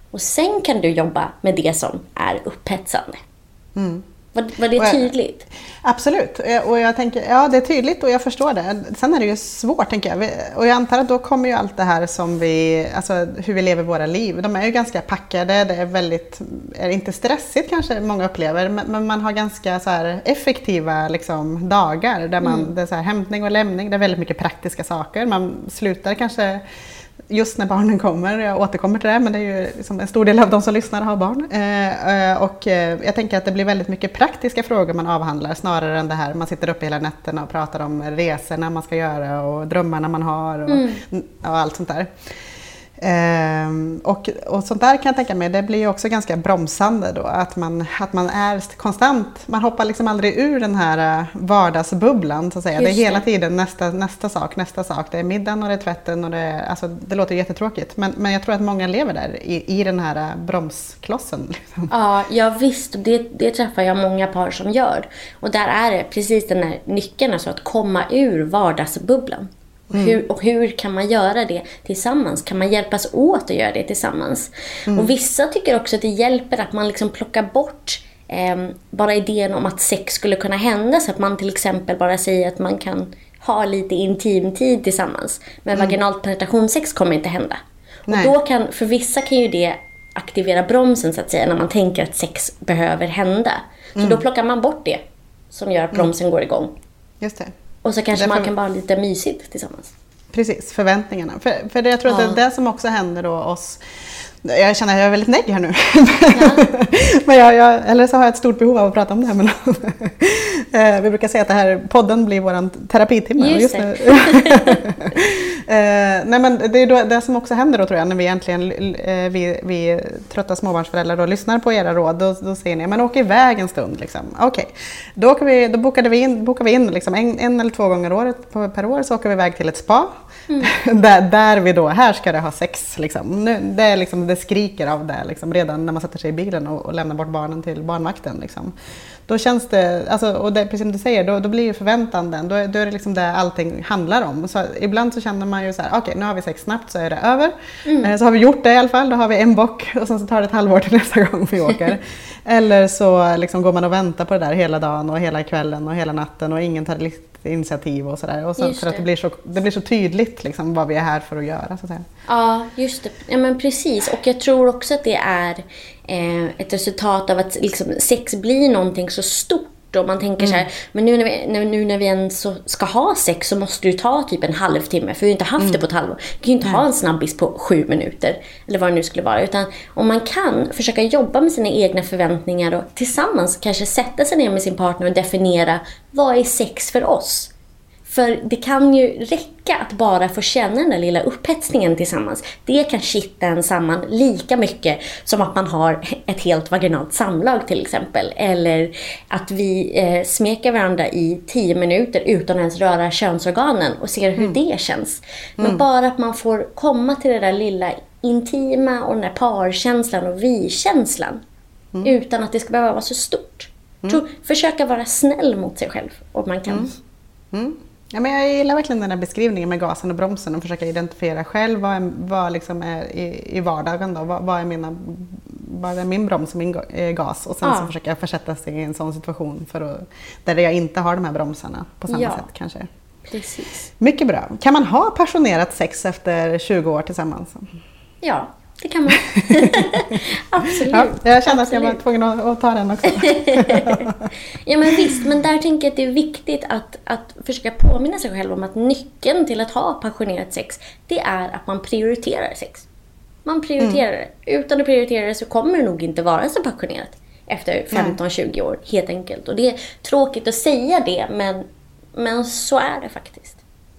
Och sen kan du jobba med det som är upphetsande. Var det tydligt? Absolut. Och jag tänker, ja, det är tydligt och jag förstår det. Sen är det ju svårt, tänker jag. Och jag antar att då kommer ju allt det här som alltså hur vi lever våra liv. De är ju ganska packade. Det är inte stressigt kanske många upplever, men man har ganska så här effektiva liksom, dagar där det är så här hämtning och lämning. Det är väldigt mycket praktiska saker. Man slutar kanske just när barnen kommer, jag återkommer till det, men det är ju liksom en stor del av de som lyssnar har barn. Och jag tänker att det blir väldigt mycket praktiska frågor man avhandlar snarare än det här man sitter uppe hela nätterna och pratar om resorna man ska göra och drömmarna man har och allt sånt där. Och sånt där kan jag tänka mig, det blir ju också ganska bromsande då, att man är konstant, man hoppar liksom aldrig ur den här vardagsbubblan så att säga. Det är hela tiden nästa sak, det är middagen och det är tvätten och det låter jättetråkigt, men jag tror att många lever där i den här bromsklossen liksom. Ja visst, det träffar jag många par som gör, och där är det precis den här nyckeln, alltså att komma ur vardagsbubblan. Och hur kan man göra det tillsammans? Kan man hjälpas åt att göra det tillsammans? Och vissa tycker också att det hjälper att man liksom plockar bort bara idén om att sex skulle kunna hända. Så att man till exempel bara säger att man kan ha lite intim tid tillsammans. Men vaginalt penetrationssex kommer inte hända. Och då för vissa kan ju det aktivera bromsen så att säga, när man tänker att sex behöver hända. Så då plockar man bort det som gör att bromsen går igång. Just det. Och så kanske man kan vara lite mysigt tillsammans. Precis, förväntningarna. För jag tror att det är det som också händer då oss. Jag känner att jag är väldigt negg här nu. Men eller så har jag ett stort behov av att prata om det här. Men vi brukar säga att det här podden blir vår terapitimme. Just det. Nej, men det är då det som också händer då, tror jag, när vi egentligen vi trötta småbarnsföräldrar då lyssnar på era råd. Då säger ni, men åk iväg en stund. Liksom. Okej, då bokar vi in liksom, en eller 2 gånger per år så åker vi iväg till ett spa. Där vi då, här ska det ha sex. Liksom. Det är liksom, det skriker av det liksom, redan när man sätter sig i bilen och lämnar bort barnen till barnvakten. Liksom. Då känns det, alltså, och det, precis som du säger, då blir ju förväntan, då är det liksom det allting handlar om. Så ibland så känner man ju så här, okej, nu har vi sex snabbt så är det över. Så har vi gjort det i alla fall, då har vi en bock och sen så tar det ett halvår till nästa gång vi åker. Eller så liksom går man och väntar på det där hela dagen och hela kvällen och hela natten och ingen tar initiativ och sådär. Och så, för att det blir så tydligt liksom, vad vi är här för att göra. Så att säga. Ja, just det. Ja, men precis. Och jag tror också att det är ett resultat av att liksom, sex blir någonting så stort. Och man tänker så här, men nu när vi ens ska ha sex så måste du ta typ en halvtimme. För vi har inte haft det på ett halvår. Vi kan ju inte ha en snabbis på 7 minuter. Eller vad det nu skulle vara. Utan om man kan försöka jobba med sina egna förväntningar och tillsammans kanske sätta sig ner med sin partner och definiera vad är sex för oss. För det kan ju räcka att bara få känna den där lilla upphetsningen tillsammans. Det kan kitta en samman lika mycket som att man har ett helt vaginalt samlag till exempel. Eller att vi smeker varandra i 10 minuter utan att ens röra könsorganen och ser hur det känns. Men bara att man får komma till det där lilla intima och den där parkänslan och vi-känslan. Utan att det ska behöva vara så stort. Försöka vara snäll mot sig själv om man kan. Ja, men jag gillar verkligen den här beskrivningen med gasen och bromsen och försöka identifiera själv vad liksom är i vardagen då. Vad är min broms och min gas, och sen så försöka försätta sig i en sån situation där jag inte har de här bromsarna på samma sätt kanske. Precis. Mycket bra. Kan man ha passionerat sex efter 20 år tillsammans? Ja, det kan man. Absolut. Ja, jag känner att jag var tvungen att ta den också. Ja, men visst. Men där tänker jag att det är viktigt att försöka påminna sig själv om att nyckeln till att ha passionerat sex, det är att man prioriterar sex. Man prioriterar det. Utan att prioritera det så kommer det nog inte vara så passionerat efter 15-20 år, helt enkelt. Och det är tråkigt att säga det, men så är det faktiskt.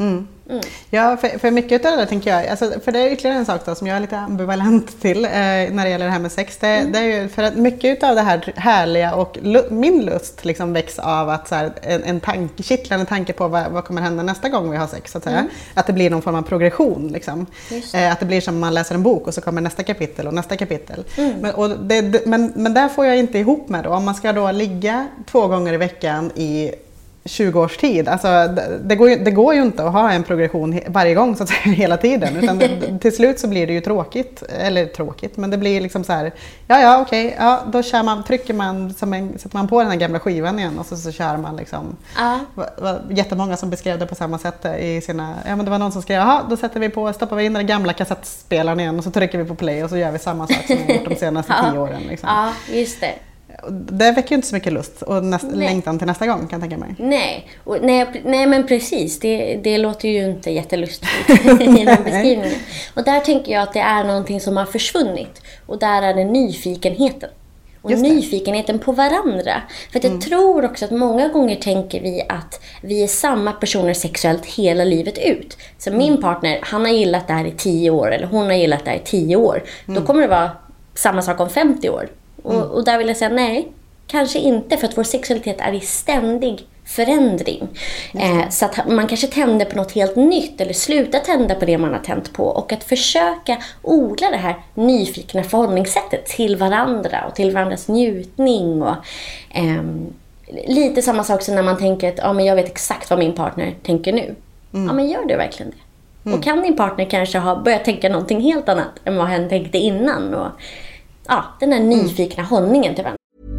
Ja, för mycket av det där tänker jag, alltså, för det är ytterligare en sak då, som jag är lite ambivalent till när det gäller det här med sex. Det är ju för att mycket av det här härliga och min lust liksom väcks av att så här, en kittlande tanke på vad kommer hända nästa gång vi har sex, så att säga. Att det blir någon form av progression liksom. Att det blir som man läser en bok och så kommer nästa kapitel och nästa kapitel. Men där får jag inte ihop med då. Om man ska då ligga 2 gånger i veckan i 20 års tid. Alltså, det går ju inte att ha en progression varje gång så att säga, hela tiden. Utan till slut så blir det ju tråkigt. Eller tråkigt, men det blir liksom så här, okej, då trycker man sätter man på den här gamla skivan igen och så kör man liksom. Jättemånga som beskrev det på samma sätt i sina, men det var någon som skrev, då stoppar vi in den gamla kassettspelaren igen och så trycker vi på play och så gör vi samma sak som vi har gjort de senaste 10 åren. Liksom. Ja, just det. Det väcker ju inte så mycket lust och längtan till nästa gång, kan jag tänka mig. Nej, men precis. Det låter ju inte jättelustfullt i den beskrivningen. Och där tänker jag att det är någonting som har försvunnit. Och där är det nyfikenheten. Och nyfikenheten på varandra. För att jag tror också att många gånger tänker vi att vi är samma personer sexuellt hela livet ut. Så min partner, han har gillat det här i 10 år eller hon har gillat det här i 10 år. Då kommer det vara samma sak om 50 år. Och där vill jag säga nej, kanske inte, för att vår sexualitet är i ständig förändring. Så att man kanske tänder på något helt nytt eller slutar tända på det man har tänt på. Och att försöka odla det här nyfikna förhållningssättet till varandra och till varandras njutning. Och, lite samma sak som när man tänker att men jag vet exakt vad min partner tänker nu. Ja, men gör du verkligen det? Och kan din partner kanske ha börjat tänka någonting helt annat än vad hen tänkte innan? Och den här nyfikna hållningen till varandra.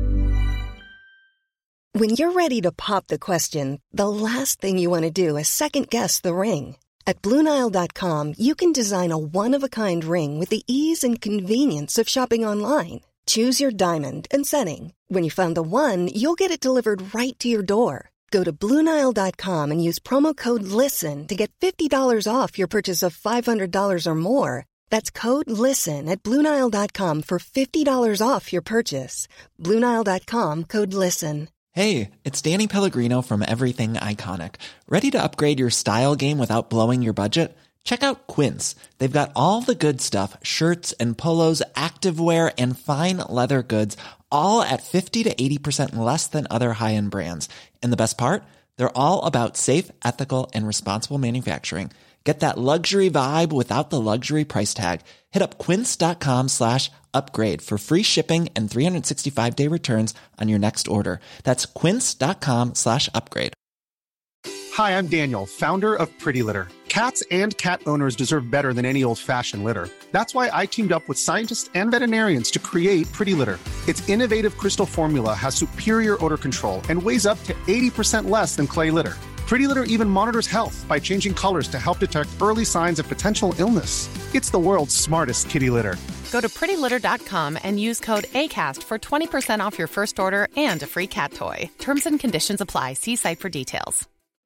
When you're ready to pop the question, the last thing you want to do is second-guess the ring. At BlueNile.com, you can design a one-of-a-kind ring with the ease and convenience of shopping online. Choose your diamond and setting. When you find the one, you'll get it delivered right to your door. Go to BlueNile.com and use promo code LISTEN to get $50 off your purchase of $500 or more. That's code LISTEN at BlueNile.com for $50 off your purchase. BlueNile.com, code LISTEN. Hey, it's Danny Pellegrino from Everything Iconic. Ready to upgrade your style game without blowing your budget? Check out Quince. They've got all the good stuff, shirts and polos, activewear, and fine leather goods, all at 50 to 80% less than other high-end brands. And the best part? They're all about safe, ethical, and responsible manufacturing. Get that luxury vibe without the luxury price tag. Hit up quince.com/upgrade for free shipping and 365-day returns on your next order. That's quince.com/upgrade. Hi, I'm Daniel, founder of Pretty Litter. Cats and cat owners deserve better than any old-fashioned litter. That's why I teamed up with scientists and veterinarians to create Pretty Litter. Its innovative crystal formula has superior odor control and weighs up to 80% less than clay litter. Pretty Litter even monitors health by changing colors to help detect early signs of potential illness. It's the world's smartest kitty litter. Go to prettylitter.com and use code ACAST for 20% off your first order and a free cat toy. Terms and conditions apply. See site for details.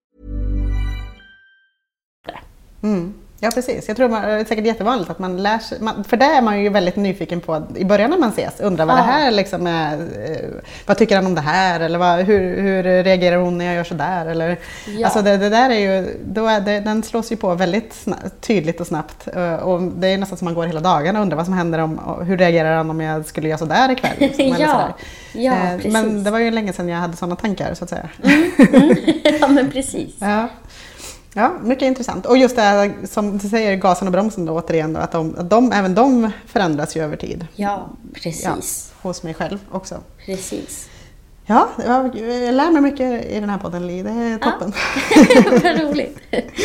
Ja, precis. Jag tror det är säkert jättevanligt att man lär sig, för det är man ju väldigt nyfiken på i början när man ses. Undrar vad det här liksom är, vad tycker han om det här? Eller hur reagerar hon när jag gör så där? Eller, alltså det där är ju, den slås ju på väldigt tydligt och snabbt. Och det är nästan som man går hela dagen och undrar vad som händer hur reagerar han om jag skulle göra så där ikväll? Liksom, precis. Men det var ju länge sedan jag hade sådana tankar, så att säga. Ja, men precis. Ja, mycket intressant. Och just det här, som du säger, gasen och bromsen då, återigen då, att även de förändras ju över tid. Ja, precis. Ja, hos mig själv också. Precis. Ja, jag lär mig mycket i den här podden, Li. Det är toppen. Vad roligt.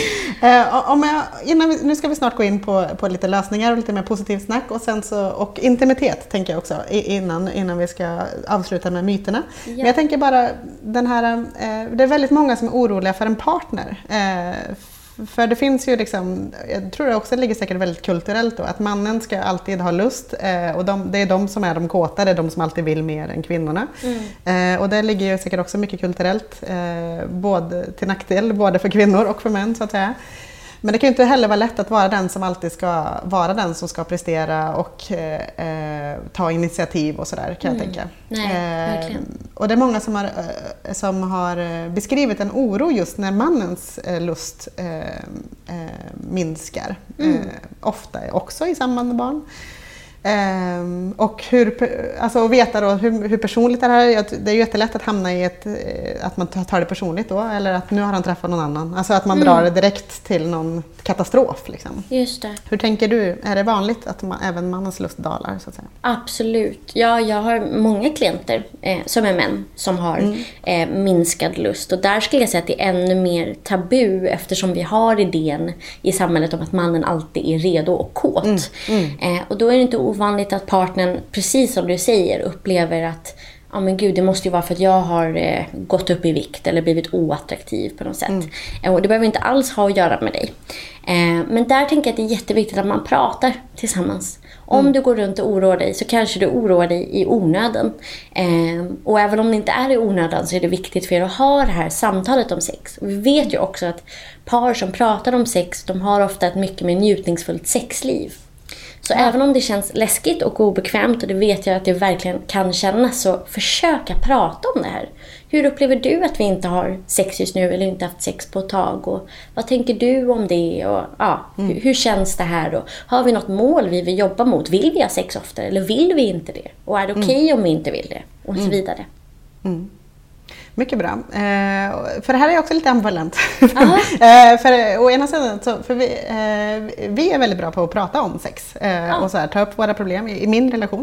Nu ska vi snart gå in på lite lösningar och lite mer positivt snack. Och sen och intimitet tänker jag också, innan vi ska avsluta med myterna. Ja. Men jag tänker bara, det är väldigt många som är oroliga för en partner. För det finns ju liksom, jag tror det också ligger säkert väldigt kulturellt då, att mannen ska alltid ha lust och det är de som är de kåta, det är de som alltid vill mer än kvinnorna. Och det ligger ju säkert också mycket kulturellt, både till nackdel, både för kvinnor och för män så att säga. Men det kan ju inte heller vara lätt att vara den som alltid ska vara den som ska prestera och ta initiativ och sådär, kan jag tänka. Nej, verkligen. Och det är många som har beskrivit en oro just när mannens lust minskar. Ofta också i samband med barn. Och alltså att veta då hur personligt det här är. Det är ju jättelätt att hamna i att man tar det personligt då, eller att nu har han träffat någon annan. Alltså att man drar det direkt till någon katastrof. Liksom. Just det. Hur tänker du? Är det vanligt att även mannens lust dalar? Så att säga? Absolut. Ja, jag har många klienter som är män som har minskad lust. Och där skulle jag säga att det är ännu mer tabu eftersom vi har idén i samhället om att mannen alltid är redo och kåt. Och då är det inte ovanligt att partnern, precis som du säger, upplever att ja men gud, det måste ju vara för att jag har gått upp i vikt eller blivit oattraktiv på något sätt. Och det behöver inte alls ha att göra med dig. Men där tänker jag att det är jätteviktigt att man pratar tillsammans. Om du går runt och oroar dig så kanske du oroar dig i onödan. Och även om det inte är i onödan så är det viktigt för er att ha det här samtalet om sex. Och vi vet ju också att par som pratar om sex, de har ofta ett mycket mer njutningsfullt sexliv. Så även om det känns läskigt och obekvämt, och det vet jag att det verkligen kan kännas, så försöka prata om det här. Hur upplever du att vi inte har sex just nu eller inte haft sex på ett tag? Och vad tänker du om det? Och, hur känns det här? Och har vi något mål vi vill jobba mot? Vill vi ha sex oftare eller vill vi inte det? Och är det okej om vi inte vill det? Och så vidare. Mycket bra. För det här är också lite ambivalent. För å ena sidan, för vi är väldigt bra på att prata om sex och så här, ta upp våra problem i min relation.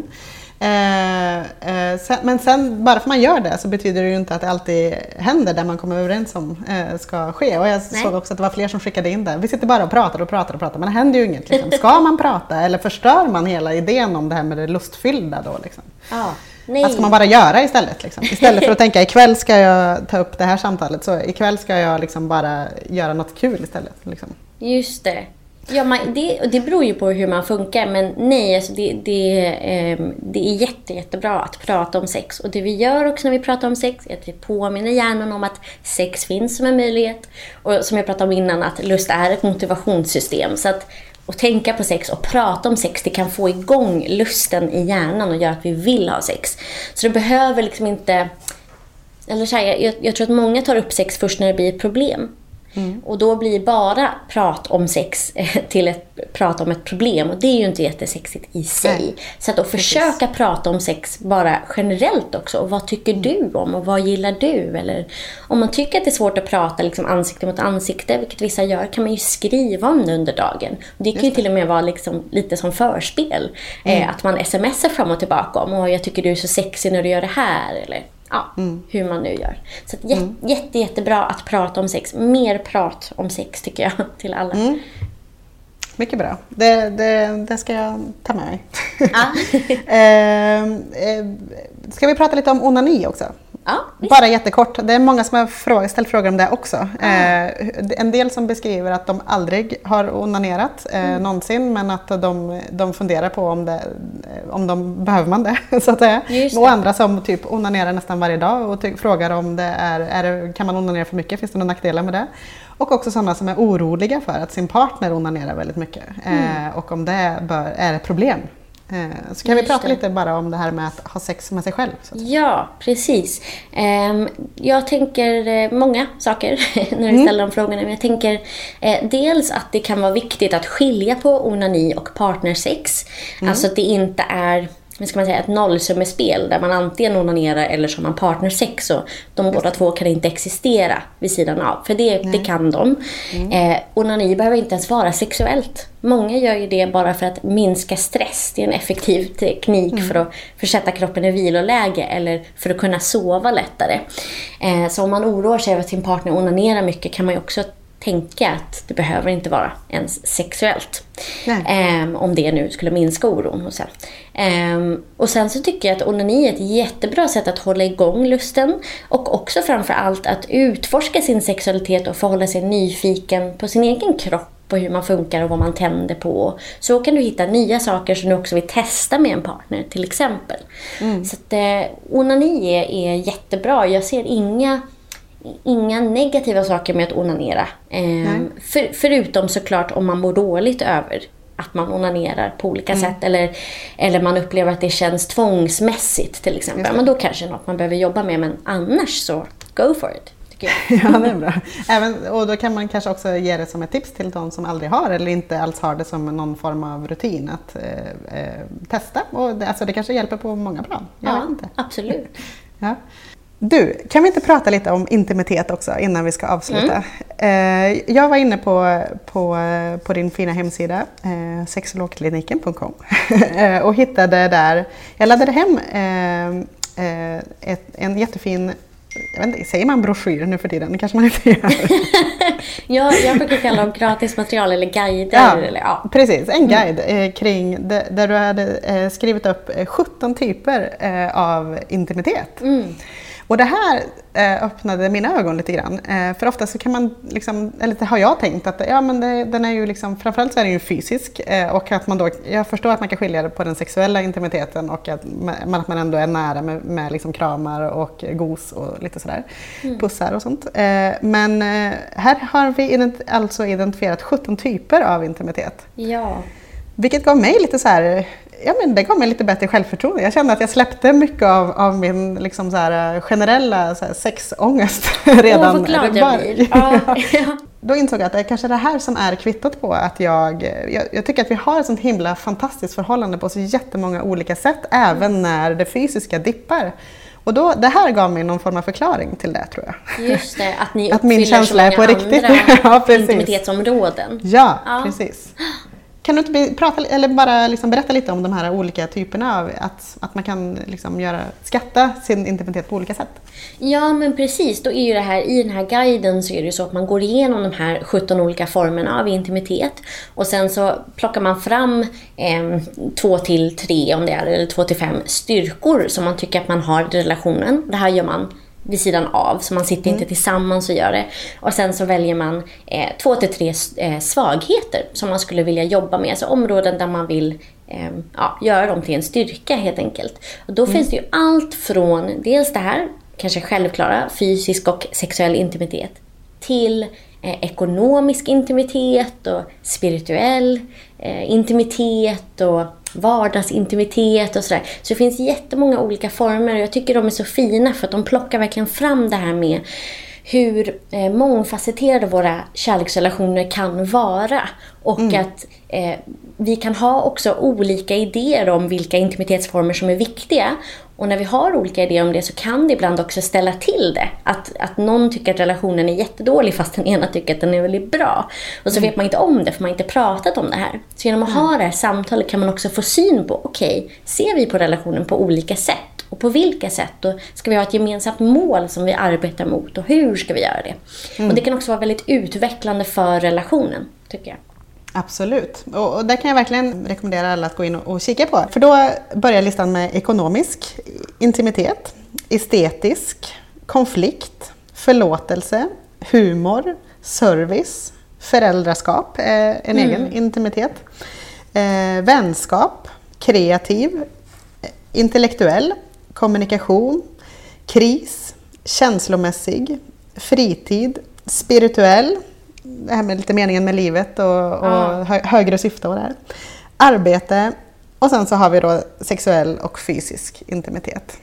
Men sen, bara för man gör det så betyder det ju inte att det alltid händer där man kommer överens om ska ske. Och jag såg också att det var fler som skickade in det. Vi sitter bara och pratar, men det händer ju inget. Liksom. Ska man prata eller förstör man hela idén om det här med det lustfyllda då? Liksom? Vad ska man bara göra istället? Liksom? Istället för att tänka ikväll ska jag ta upp det här samtalet, så ikväll ska jag liksom bara göra något kul istället. Liksom. Just det. Ja, det beror ju på hur man funkar, men nej, alltså det är jättebra att prata om sex. Och det vi gör också när vi pratar om sex är att vi påminner hjärnan om att sex finns som en möjlighet. Och som jag pratade om innan, att lust är ett motivationssystem. Så att tänka på sex och prata om sex, det kan få igång lusten i hjärnan och göra att vi vill ha sex. Så det behöver liksom inte... Eller så här, jag tror att många tar upp sex först när det blir ett problem. Och då blir bara prat om sex till ett prat om ett problem. Och det är ju inte jättesexigt i sig. Nej. Så att försöka prata om sex bara generellt också. Och vad tycker du om och vad gillar du? Eller om man tycker att det är svårt att prata liksom ansikte mot ansikte, vilket vissa gör, kan man ju skriva om det under dagen. Och det kan ju till och med vara liksom lite som förspel. Att man smsar fram och tillbaka om och jag tycker du är så sexig när du gör det här. Eller hur man nu gör. Så att jättebra att prata om sex. Mer prat om sex tycker jag till alla. Mycket bra. Det ska jag ta med mig. Ska vi prata lite om onani också? Bara jättekort. Det är många som har ställt frågor om det också. En del som beskriver att de aldrig har onanerat någonsin, men att de funderar på om de behöver man det, så att säga. Och andra som typ onanerar nästan varje dag och frågar om det kan man onanera för mycket, finns det några nackdelar med det? Och också sådana som är oroliga för att sin partner onanerar väldigt mycket och om det är ett problem. Så kan vi prata lite bara om det här med att ha sex med sig själv? Ja, precis. Jag tänker många saker när du ställer de frågorna. Men jag tänker dels att det kan vara viktigt att skilja på onani och partnersex. Alltså att det inte är... Men ska man säga ett nollsummespel där man antingen onanerar eller som man partnersex, och de båda två kan inte existera vid sidan av, för det kan de. Onani behöver inte ens vara sexuellt. Många gör ju det bara för att minska stress. Det är en effektiv teknik för att försätta kroppen i viloläge eller för att kunna sova lättare. Så om man oroar sig över att sin partner onanerar mycket kan man ju också tänka att det behöver inte vara ens sexuellt. Om det nu skulle minska oron. Och sen så tycker jag att onani är ett jättebra sätt att hålla igång lusten. Och också framförallt att utforska sin sexualitet och förhålla sig nyfiken på sin egen kropp. På hur man funkar och vad man tänder på. Så kan du hitta nya saker som du också vill testa med en partner till exempel. Så att onani är jättebra. Jag ser inga negativa saker med att onanera. Förutom såklart om man mår dåligt över att man onanerar på olika sätt. Eller man upplever att det känns tvångsmässigt till exempel. Men då kanske något man behöver jobba med. Men annars så go for it. tycker jag. Ja, det är bra. Och då kan man kanske också ge det som ett tips till de som aldrig har eller inte alls har det som någon form av rutin att testa. Och det kanske hjälper på många plan. Jag vet inte. Absolut. Ja. Du, kan vi inte prata lite om intimitet också innan vi ska avsluta? Jag var inne på din fina hemsida, sexologkliniken.com och hittade där, jag laddade hem en jättefin, jag vet inte, säger man broschyr nu för tiden? Det kanske man inte gör. Ja, jag brukar kalla dem gratismaterial eller guider. Ja, eller, ja. Precis. En guide kring där du hade skrivit upp 17 typer av intimitet. Och det här öppnade mina ögon lite grann. För ofta så kan man, liksom, eller har jag tänkt att den är ju liksom, framförallt så är den ju fysisk. Och att man då, jag förstår att man kan skilja det på den sexuella intimiteten och att man ändå är nära med liksom kramar och gos och lite sådär. Pussar och sånt. Men här har vi alltså identifierat 17 typer av intimitet. Ja. Vilket gav mig lite så här... Ja, men det gav mig lite bättre självförtroende. Jag kände att jag släppte mycket av min liksom så här, generella så här, sexångest redan. Vad glad jag blir. Ja. Då insåg jag att det är kanske det här som är kvittot på att jag tycker att vi har ett sånt himla fantastiskt förhållande på så jättemånga olika sätt, även när det fysiska dippar. Och då, det här gav mig någon form av förklaring till det, tror jag. Just det, att ni att min känsla är på riktigt. Ja, intimitetsområden. Ja, precis. Kan du inte prata eller bara liksom berätta lite om de här olika typerna av att man kan liksom skatta sin intimitet på olika sätt? Ja, men precis. Då är ju det här, i den här guiden så är det ju så att man går igenom de här 17 olika formerna av intimitet. Och sen så plockar man fram 2 till 3 om det är, eller 2 till 5 styrkor som man tycker att man har i relationen. Det här gör man vid sidan av, så man sitter inte tillsammans och gör det. Och sen så väljer man 2 till 3 svagheter som man skulle vilja jobba med. Alltså områden där man vill göra dem till en styrka helt enkelt. Och då finns det ju allt från dels det här, kanske självklara, fysisk och sexuell intimitet, till ekonomisk intimitet och spirituell intimitet och vardagsintimitet och sådär. Så det finns jättemånga olika former och jag tycker de är så fina för att de plockar verkligen fram det här med hur mångfacetterade våra kärleksrelationer kan vara. Och att vi kan ha också olika idéer om vilka intimitetsformer som är viktiga. Och när vi har olika idéer om det så kan det ibland också ställa till det. Att någon tycker att relationen är jättedålig fast den ena tycker att den är väldigt bra. Och så vet man inte om det för man har inte pratat om det här. Så genom att ha det här samtalet kan man också få syn på, okej, ser vi på relationen på olika sätt? Och på vilka sätt? Och ska vi ha ett gemensamt mål som vi arbetar mot? Och hur ska vi göra det? Och det kan också vara väldigt utvecklande för relationen, tycker jag. Absolut. Och där kan jag verkligen rekommendera alla att gå in och kika på. För då börjar listan med ekonomisk intimitet, estetisk, konflikt, förlåtelse, humor, service, föräldraskap, en egen intimitet, vänskap, kreativ, intellektuell, kommunikation, kris, känslomässig, fritid, spirituell, det här med lite meningen med livet och högre syfte och det här. Arbete, och sen så har vi då sexuell och fysisk intimitet.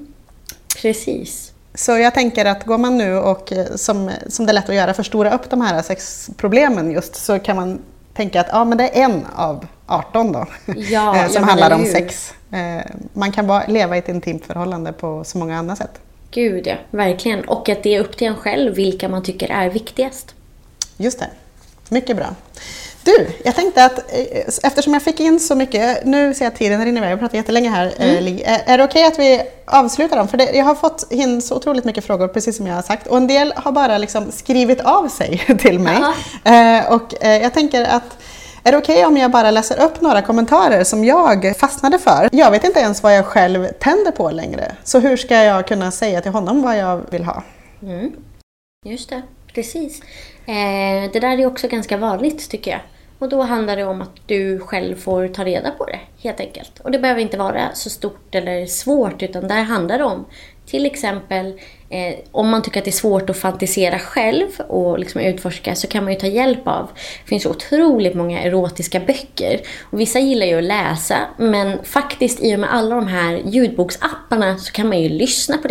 Precis. Så jag tänker att går man nu och som det är lätt att göra, förstora upp de här sexproblemen just, så kan man tänka att men det är en av 18 då som handlar om sex. Man kan leva i ett intimt förhållande på så många andra sätt. Gud ja, verkligen. Och att det är upp till en själv vilka man tycker är viktigast. Just det. Mycket bra. Du, jag tänkte att eftersom jag fick in så mycket, nu ser jag tiden rinner iväg, jag pratar jättelänge här, är det okej att vi avslutar dem? För jag har fått in så otroligt mycket frågor, precis som jag har sagt, och en del har bara liksom skrivit av sig till mig. Och jag tänker att är det okej om jag bara läser upp några kommentarer som jag fastnade för? Jag vet inte ens vad jag själv tänder på längre, så hur ska jag kunna säga till honom vad jag vill ha? Just det. Precis. Det där är också ganska vanligt, tycker jag. Och då handlar det om att du själv får ta reda på det, helt enkelt. Och det behöver inte vara så stort eller svårt, utan där handlar det om till exempel om man tycker att det är svårt att fantisera själv och liksom utforska, så kan man ju ta hjälp av. Det finns otroligt många erotiska böcker. Och vissa gillar ju att läsa, men faktiskt i och med alla de här ljudboksapparna så kan man ju lyssna på det.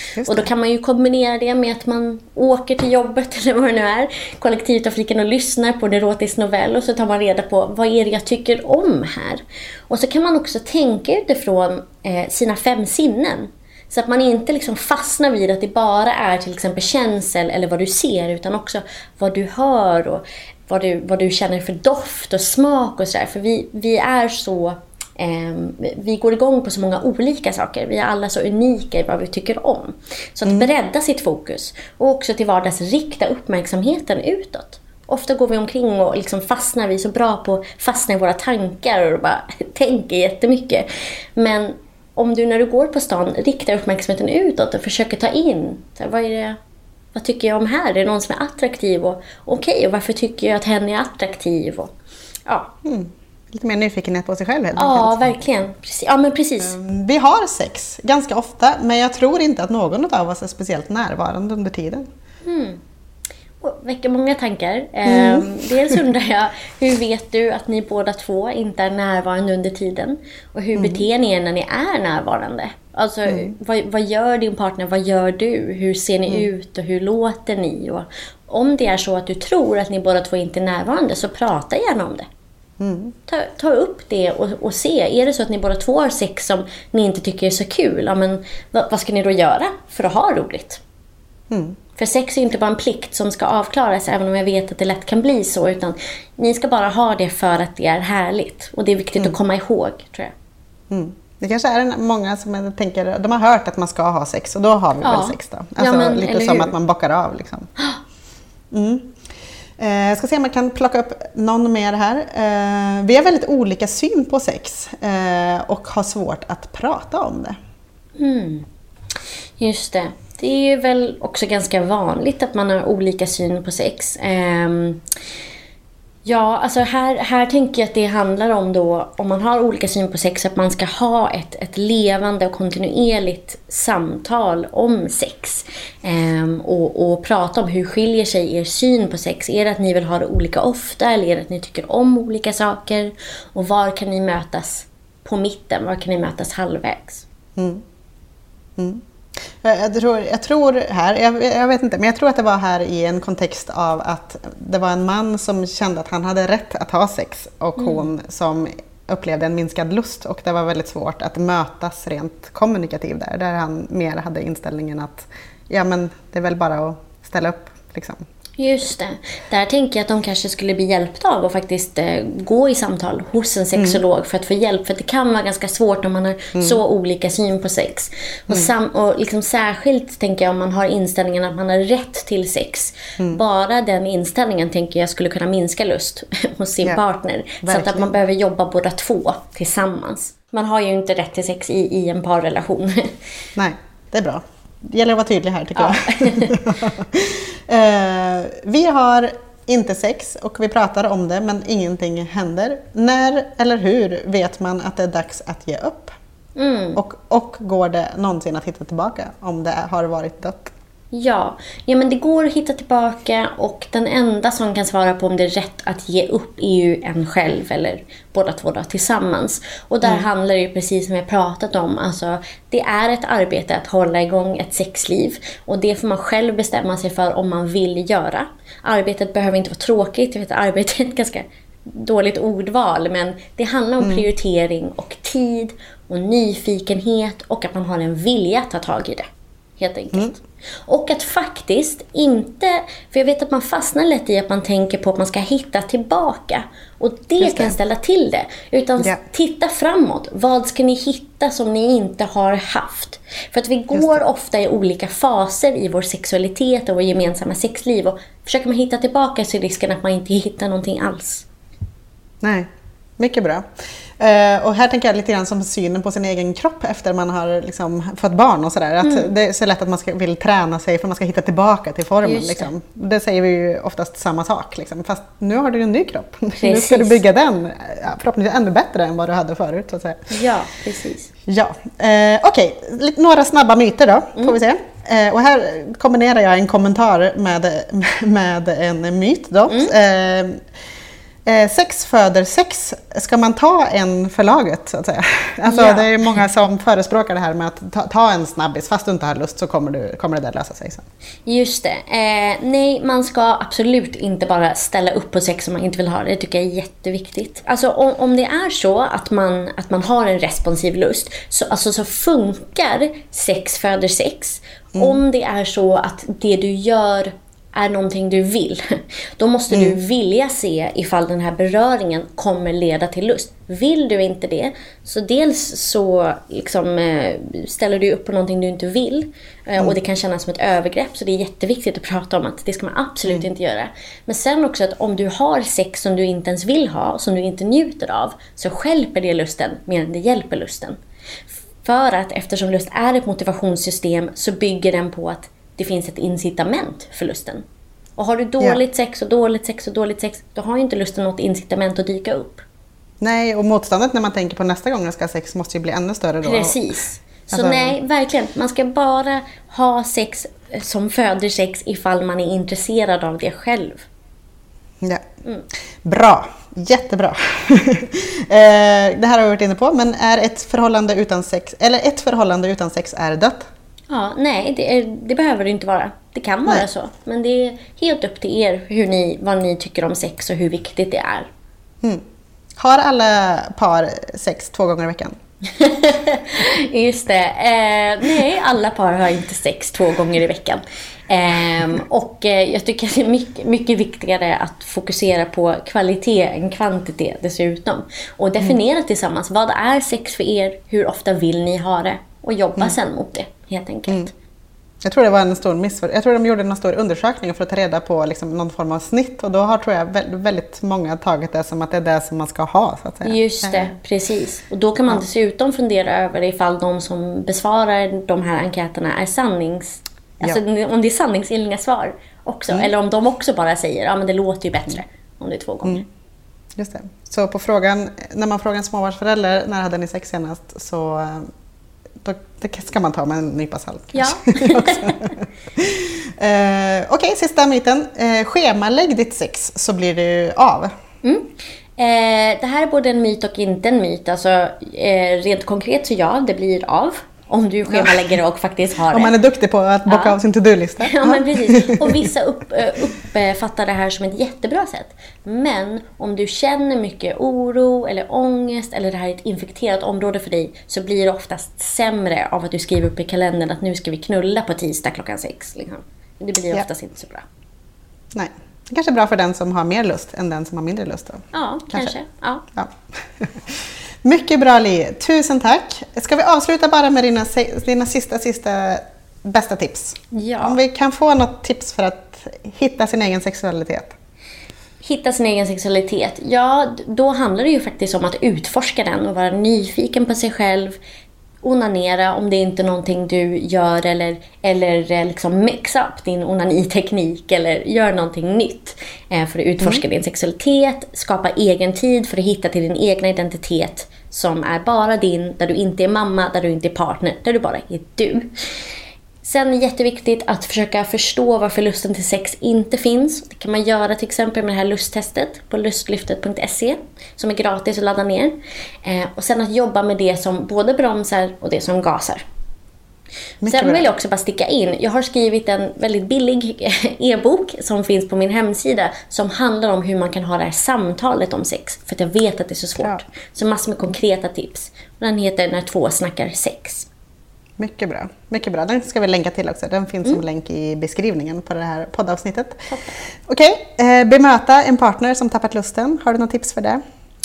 Och då kan man ju kombinera det med att man åker till jobbet eller vad det nu är, kollektivtrafiken, och lyssnar på en erotisk novell, och så tar man reda på vad är det jag tycker om här. Och så kan man också tänka utifrån sina 5 sinnen. Så att man inte liksom fastnar vid att det bara är till exempel känsel eller vad du ser, utan också vad du hör och vad du känner för doft och smak och sådär. För vi är så... vi går igång på så många olika saker. Vi är alla så unika i vad vi tycker om. Så att bredda sitt fokus och också till vardags rikta uppmärksamheten utåt. Ofta går vi omkring och liksom fastnar, vi är så bra på att fastna i våra tankar och bara tänker jättemycket. Men om du när du går på stan riktar uppmärksamheten utåt och försöker ta in så här, vad tycker jag om här? Är det någon som är attraktiv? Och okej, och varför tycker jag att hen är attraktiv? Och, ja. Lite mer nyfikenhet på sig själv helt enkelt. Ja, enkelt. verkligen. Ja, men precis. Vi har sex ganska ofta, men jag tror inte att någon av oss är speciellt närvarande under tiden. Och väcker många tankar. Dels undrar jag, hur vet du att ni båda två inte är närvarande under tiden? Och hur beter ni er när ni är närvarande? Alltså, vad gör din partner? Vad gör du? Hur ser ni ut och hur låter ni? Och om det är så att du tror att ni båda två inte är närvarande, så prata gärna om det. Ta upp det och se. Är det så att ni båda två har sex som ni inte tycker är så kul, ja, men vad ska ni då göra för att ha roligt? För sex är inte bara en plikt som ska avklaras, även om jag vet att det lätt kan bli så, utan ni ska bara ha det för att det är härligt. Och det är viktigt att komma ihåg, tror jag. Det kanske är många som tänker, de har hört att man ska ha sex, och då har vi väl sex då. Alltså lite som att man bockar av liksom. Jag ska se om man kan plocka upp någon mer här. Vi har väldigt olika syn på sex och har svårt att prata om det. Just det. Det är ju väl också ganska vanligt att man har olika syn på sex. Ja, alltså här tänker jag att det handlar om då, om man har olika syn på sex, att man ska ha ett levande och kontinuerligt samtal om sex. Och prata om hur skiljer sig er syn på sex. Är det att ni vill ha det olika ofta, eller är det att ni tycker om olika saker? Och var kan ni mötas på mitten? Var kan ni mötas halvvägs? Jag tror här, jag vet inte, men jag tror att det var här i en kontext av att det var en man som kände att han hade rätt att ha sex, och hon som upplevde en minskad lust, och det var väldigt svårt att mötas rent kommunikativt där han mer hade inställningen att ja, men det är väl bara att ställa upp liksom. Just det. Där tänker jag att de kanske skulle bli hjälpta av att faktiskt gå i samtal hos en sexolog för att få hjälp. För det kan vara ganska svårt om man har så olika syn på sex. Och liksom särskilt tänker jag om man har inställningen att man har rätt till sex. Bara den inställningen tänker jag skulle kunna minska lust hos sin partner. Verkligen. Så att man behöver jobba båda två tillsammans. Man har ju inte rätt till sex i en parrelation. Nej, det är bra. Det gäller att vara tydlig här, tycker jag. Vi har inte sex och vi pratar om det, men ingenting händer. När eller hur vet man att det är dags att ge upp? Och går det någonsin att hitta tillbaka om det har varit dött? Ja, men det går att hitta tillbaka, och den enda som kan svara på om det är rätt att ge upp är ju en själv eller båda två då, tillsammans. Och där handlar det ju precis som jag pratat om. Alltså, det är ett arbete att hålla igång ett sexliv, och det får man själv bestämma sig för om man vill göra. Arbetet behöver inte vara tråkigt. Jag vet att arbete är ett ganska dåligt ordval, men det handlar om prioritering och tid och nyfikenhet, och att man har en vilja att ta tag i det. Helt enkelt. Och att faktiskt inte, för jag vet att man fastnar lätt i att man tänker på att man ska hitta tillbaka, och det kan ställa till det. Utan titta framåt. Vad ska ni hitta som ni inte har haft? För att vi går ofta i olika faser i vår sexualitet och vår gemensamma sexliv, och försöker man hitta tillbaka så är risken att man inte hittar någonting alls. Nej, mycket bra. Och här tänker jag lite grann som synen på sin egen kropp efter man har liksom fått barn och sådär. Att det är så lätt att man vill träna sig för att man ska hitta tillbaka till formen. Liksom. Det säger vi ju oftast samma sak. Liksom. Fast nu har du en ny kropp. Precis. Nu ska du bygga den förhoppningsvis ännu bättre än vad du hade förut. Så att säga. Ja, precis. Ja. Okej, några snabba myter då, får vi se. Och här kombinerar jag en kommentar med en myt då. Sex föder sex. Ska man ta en för laget så att säga? Alltså, det är många som förespråkar det här med att ta en snabbis. Fast du inte har lust så kommer det där lösa sig sen. Just det. Nej, man ska absolut inte bara ställa upp på sex om man inte vill ha det. Det tycker jag är jätteviktigt. Alltså om det är så att man har en responsiv lust så funkar sex föder sex. Om det är så att det du gör är någonting du vill, då måste du vilja se ifall den här beröringen kommer leda till lust. Vill du inte det, så dels så liksom, ställer du upp på någonting du inte vill, och det kan kännas som ett övergrepp, så det är jätteviktigt att prata om att det ska man absolut inte göra. Men sen också att om du har sex som du inte ens vill ha, som du inte njuter av, så stjälper det lusten mer än det hjälper lusten. För att eftersom lust är ett motivationssystem så bygger den på att det finns ett incitament för lusten. Och har du dåligt sex och dåligt sex och dåligt sex, då har ju inte lusten något incitament att dyka upp. Nej, och motståndet när man tänker på nästa gång jag ska ha sex måste ju bli ännu större då. Precis. Så nej, verkligen. Man ska bara ha sex som föder sex ifall man är intresserad av det själv. Ja. Bra, jättebra. Det här har vi varit inne på, men är ett förhållande utan sex är dött? Ja, nej, det behöver det inte vara. Det kan vara så. Men det är helt upp till er vad ni tycker om sex och hur viktigt det är. Har alla par sex 2 gånger i veckan? Just det. Nej, alla par har inte sex 2 gånger i veckan. Och jag tycker att det är mycket, mycket viktigare att fokusera på kvalitet än kvantitet dessutom. Och definiera tillsammans, vad är sex för er? Hur ofta vill ni ha det? Och jobba sen mot det, helt enkelt. Jag tror det var en stor jag tror de gjorde en stor undersökning för att ta reda på liksom någon form av snitt. Och då har, tror jag, väldigt många tagit det som att det är det som man ska ha. Så att säga. Just det, precis. Och då kan man dessutom fundera över ifall de som besvarar de här enkäterna är alltså om det är sanningsenliga svar också. Eller om de också bara säger, men det låter ju bättre om det är 2 gånger. Just det. Så på frågan, när man frågar en småbarnsförälder, när hade ni sex senast, så det ska man ta med en nypa salt. Ja. Okej, sista myten. Schemalägg ditt sex så blir det av. Det här är både en myt och inte en myt. Alltså, rent konkret så det blir av. Om du schemalägger och faktiskt har det. Om man är duktig på att bocka av sin to-do-lista. Ja, men precis. Och vissa uppfattar det här som ett jättebra sätt. Men om du känner mycket oro eller ångest, eller det här är ett infekterat område för dig, så blir det oftast sämre av att du skriver upp i kalendern att nu ska vi knulla på tisdag 6:00. Liksom. Det blir oftast inte så bra. Nej. Det kanske är bra för den som har mer lust än den som har mindre lust. Då. Ja, kanske. Ja. Mycket bra, Li. Tusen tack. Ska vi avsluta bara med dina sista bästa tips? Ja. Om vi kan få något tips för att hitta sin egen sexualitet. Hitta sin egen sexualitet. Ja, då handlar det ju faktiskt om att utforska den och vara nyfiken på sig själv. Onanera om det inte är någonting du gör, eller liksom mix up din onaniteknik eller gör någonting nytt för att utforska din sexualitet, skapa egen tid för att hitta till din egna identitet som är bara din, där du inte är mamma, där du inte är partner, där du bara är du. Sen är det jätteviktigt att försöka förstå varför lusten till sex inte finns. Det kan man göra till exempel med det här lusttestet på lustlyftet.se som är gratis att ladda ner. Och sen att jobba med det som både bromsar och det som gasar. Sen vill jag också bara sticka in. Jag har skrivit en väldigt billig e-bok som finns på min hemsida som handlar om hur man kan ha det här samtalet om sex. För att jag vet att det är så svårt. Så massor med konkreta tips. Och den heter När 2 snackar sex. Mycket bra. Mycket bra. Den ska vi länka till också. Den finns som länk i beskrivningen på det här poddavsnittet. Okej. Bemöta en partner som tappat lusten. Har du något tips för det?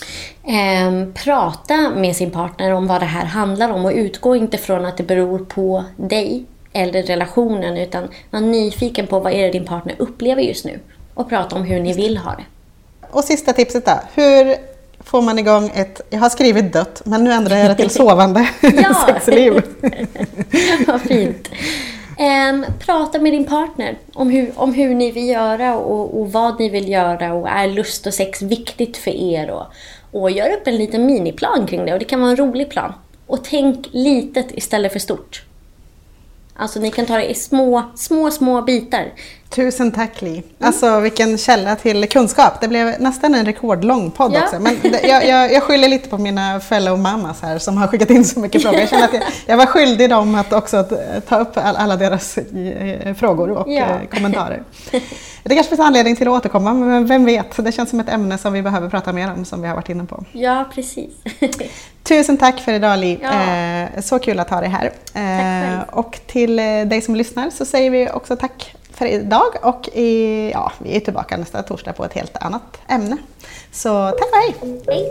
Prata med sin partner om vad det här handlar om. Och utgå inte från att det beror på dig eller relationen. Utan var nyfiken på vad är det din partner upplever just nu. Och prata om hur ni vill ha det. Och sista tipset då. Hur får man igång jag har skrivit dött, men nu ändrar jag det till sovande sexliv. Vad fint. Prata med din partner om hur ni vill göra och vad ni vill göra, och är lust och sex viktigt för er, och gör upp en liten miniplan kring det, och det kan vara en rolig plan. Och tänk litet istället för stort. Alltså ni kan ta det i små bitar. Tusen tack Li. Alltså vilken källa till kunskap. Det blev nästan en rekordlång podd också. Men jag skyller lite på mina fellow mamas här som har skickat in så mycket frågor. Jag känner att jag var skyldig dem att också ta upp alla deras frågor och kommentarer. Det kanske finns anledning till att återkomma, men vem vet. Det känns som ett ämne som vi behöver prata mer om, som vi har varit inne på. Ja, precis. Tusen tack för idag Li. Så kul att ha dig här. Och till dig som lyssnar så säger vi också tack för idag. Och vi är tillbaka nästa torsdag på ett helt annat ämne. Så tack och hej! Hej!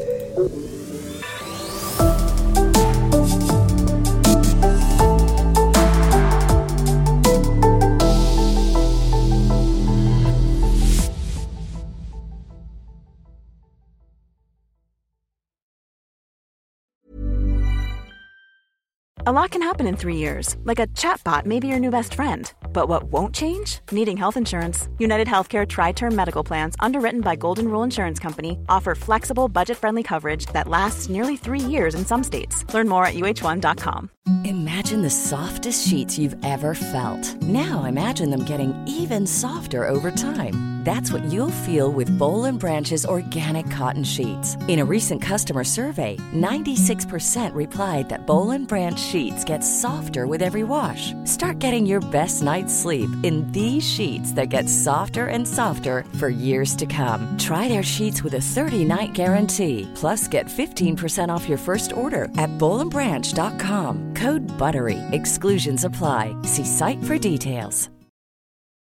A lot can happen in 3 years, like a chatbot may be your new best friend. But what won't change? Needing health insurance. United Healthcare Tri-Term Medical Plans, underwritten by Golden Rule Insurance Company, offer flexible, budget-friendly coverage that lasts nearly 3 years in some states. Learn more at uh1.com. Imagine the softest sheets you've ever felt. Now imagine them getting even softer over time. That's what you'll feel with Boll & Branch's organic cotton sheets. In a recent customer survey, 96% replied that Boll & Branch sheets get softer with every wash. Start getting your best night's sleep in these sheets that get softer and softer for years to come. Try their sheets with a 30-night guarantee. Plus, get 15% off your first order at bollandbranch.com. Code BUTTERY. Exclusions apply. See site for details.